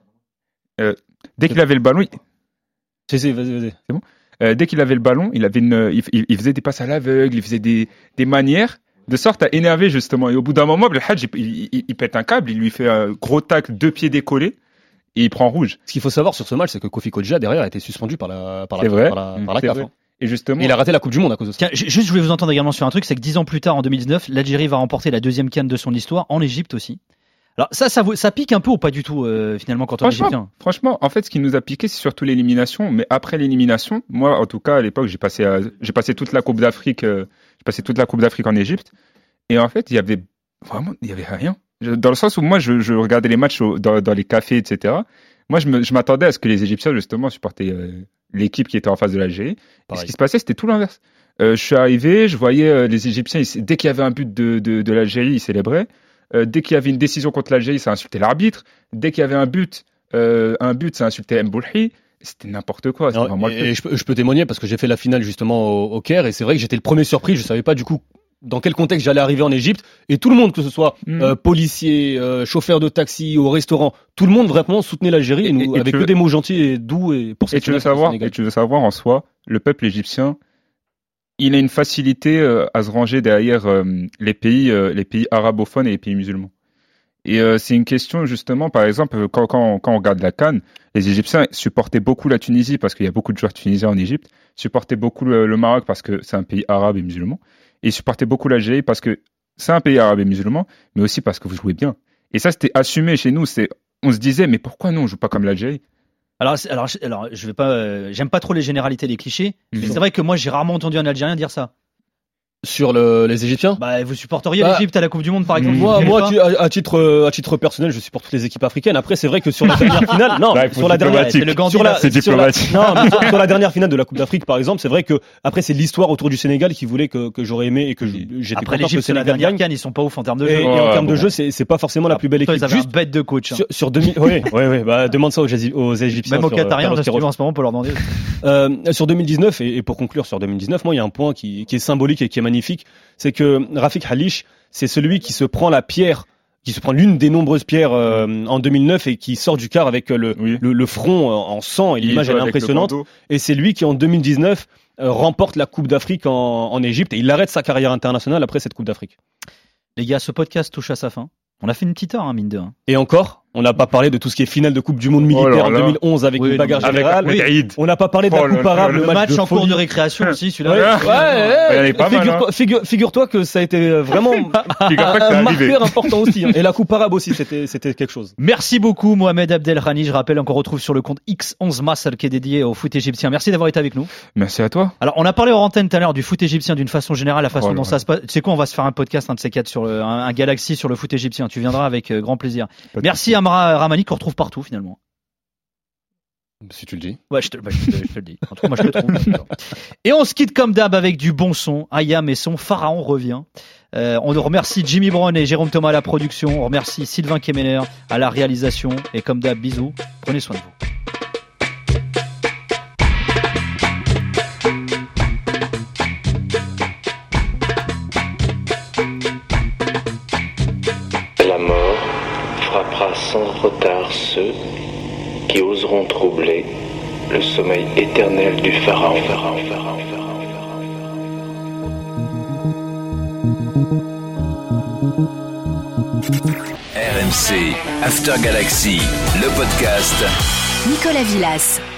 Dès qu'il avait le ballon, vas-y. C'est bon. Dès qu'il avait le ballon, il faisait des passes à l'aveugle, il faisait des manières de sorte à énerver justement. Et au bout d'un moment, le Hadj, il pète un câble, il lui fait un gros tacle, 2 pieds décollés, et il prend rouge. Ce qu'il faut savoir sur ce match, c'est que Kofi Kodja derrière a été suspendu par la CAF. Et justement, il a raté la Coupe du Monde à cause de ça. Tiens, juste, je voulais vous entendre également sur un truc, c'est que 10 ans plus tard, en 2019, l'Algérie va remporter la 2e CAN de son histoire en Égypte aussi. Alors ça pique un peu ou pas du tout finalement quand on est égyptien. Franchement, en fait, ce qui nous a piqué, c'est surtout l'élimination. Mais après l'élimination, moi, en tout cas, à l'époque, j'ai passé toute la Coupe d'Afrique, en Égypte. Et en fait, il y avait rien. Dans le sens où moi, je regardais les matchs dans les cafés, etc. Moi, je m'attendais à ce que les Égyptiens justement supportaient l'équipe qui était en face de l'Algérie. Et ce qui se passait, c'était tout l'inverse. Je suis arrivé, je voyais les Égyptiens, dès qu'il y avait un but de l'Algérie, ils célébraient. Dès qu'il y avait une décision contre l'Algérie, ça insultait l'arbitre. Dès qu'il y avait un but, ça insultait Mboulhi. C'était n'importe quoi. Et je peux témoigner parce que j'ai fait la finale justement au Caire et c'est vrai que j'étais le premier surpris. Je savais pas du coup dans quel contexte j'allais arriver en Égypte. Et tout le monde, que ce soit policier, chauffeur de taxi, au restaurant, tout le monde vraiment soutenait l'Algérie avec que des mots gentils et doux. Et tu veux savoir en soi, le peuple égyptien, il a une facilité à se ranger derrière les pays arabophones et les pays musulmans. Et c'est une question justement, par exemple, quand on regarde la CAN, les Égyptiens supportaient beaucoup la Tunisie parce qu'il y a beaucoup de joueurs tunisiens en Égypte, supportaient beaucoup le Maroc parce que c'est un pays arabe et musulman, et supportaient beaucoup l'Algérie parce que c'est un pays arabe et musulman, mais aussi parce que vous jouez bien. Et ça, c'était assumé chez nous. On se disait, mais pourquoi nous on joue pas comme l'Algérie ? Alors, je vais pas, j'aime pas trop les généralités, les clichés. Mais c'est vrai que moi, j'ai rarement entendu un Algérien dire ça. Sur les Égyptiens ? Bah, vous supporteriez l'Égypte à la Coupe du Monde, par exemple. Moi, à titre personnel, je supporte toutes les équipes africaines. Après, c'est vrai que sur la dernière finale, sur la dernière finale de la Coupe d'Afrique, par exemple, c'est vrai que après, c'est l'histoire autour du Sénégal qui voulait que j'aurais aimé et que j'étais après content que le Sénégal gagne. Ils sont pas ouf en termes de jeu. Et en termes de jeu, c'est pas forcément la plus belle équipe. Ils avaient un bête de coach. Sur 2000, oui, bah, demande ça aux Égyptiens. Même aux Qatariens, en ce moment, pour leur demander. Sur 2019, et pour conclure sur 2019, moi, il y a un point qui est symbolique et qui est magnifique. C'est que Rafik Halish, c'est celui qui se prend l'une des nombreuses pierres en 2009 et qui sort du quart avec le front en sang et l'image elle est impressionnante. Et c'est lui qui en 2019 remporte la Coupe d'Afrique en Égypte et il arrête sa carrière internationale après cette Coupe d'Afrique. Les gars, ce podcast touche à sa fin. On a fait une petite heure, mine de rien. Et encore, on n'a pas parlé de tout ce qui est finale de Coupe du Monde militaire en 2011 avec une bagarre générale. On n'a pas parlé de la Coupe arabe, le match en cours de récréation aussi, celui-là. Figure-toi que ça a été vraiment un marqueur important aussi. Et la Coupe arabe aussi, c'était quelque chose. Merci beaucoup, Mohamed Abdelrani. Je rappelle, on retrouve sur le compte X11 Massal qui est dédié au foot égyptien. Merci d'avoir été avec nous. Merci à toi. Alors, on a parlé hors antenne tout à l'heure du foot égyptien d'une façon générale, la façon dont ça se passe. Tu sais quoi, on va se faire un podcast, un de ces quatre, sur un Galaxy sur le foot égyptien. Tu viendras avec grand plaisir. Merci Amra Ramani qu'on retrouve partout finalement. Si tu le dis. Ouais, je te le dis. En tout cas, moi je te trouve. Et on se quitte comme d'hab avec du bon son. Ayam et son Pharaon revient. On remercie Jimmy Brown et Jérôme Thomas à la production. On remercie Sylvain Kemener à la réalisation. Et comme d'hab, bisous. Prenez soin de vous. frappera sans retard ceux qui oseront troubler le sommeil éternel du pharaon. RMC After Galaxy, le podcast. Nicolas Villas.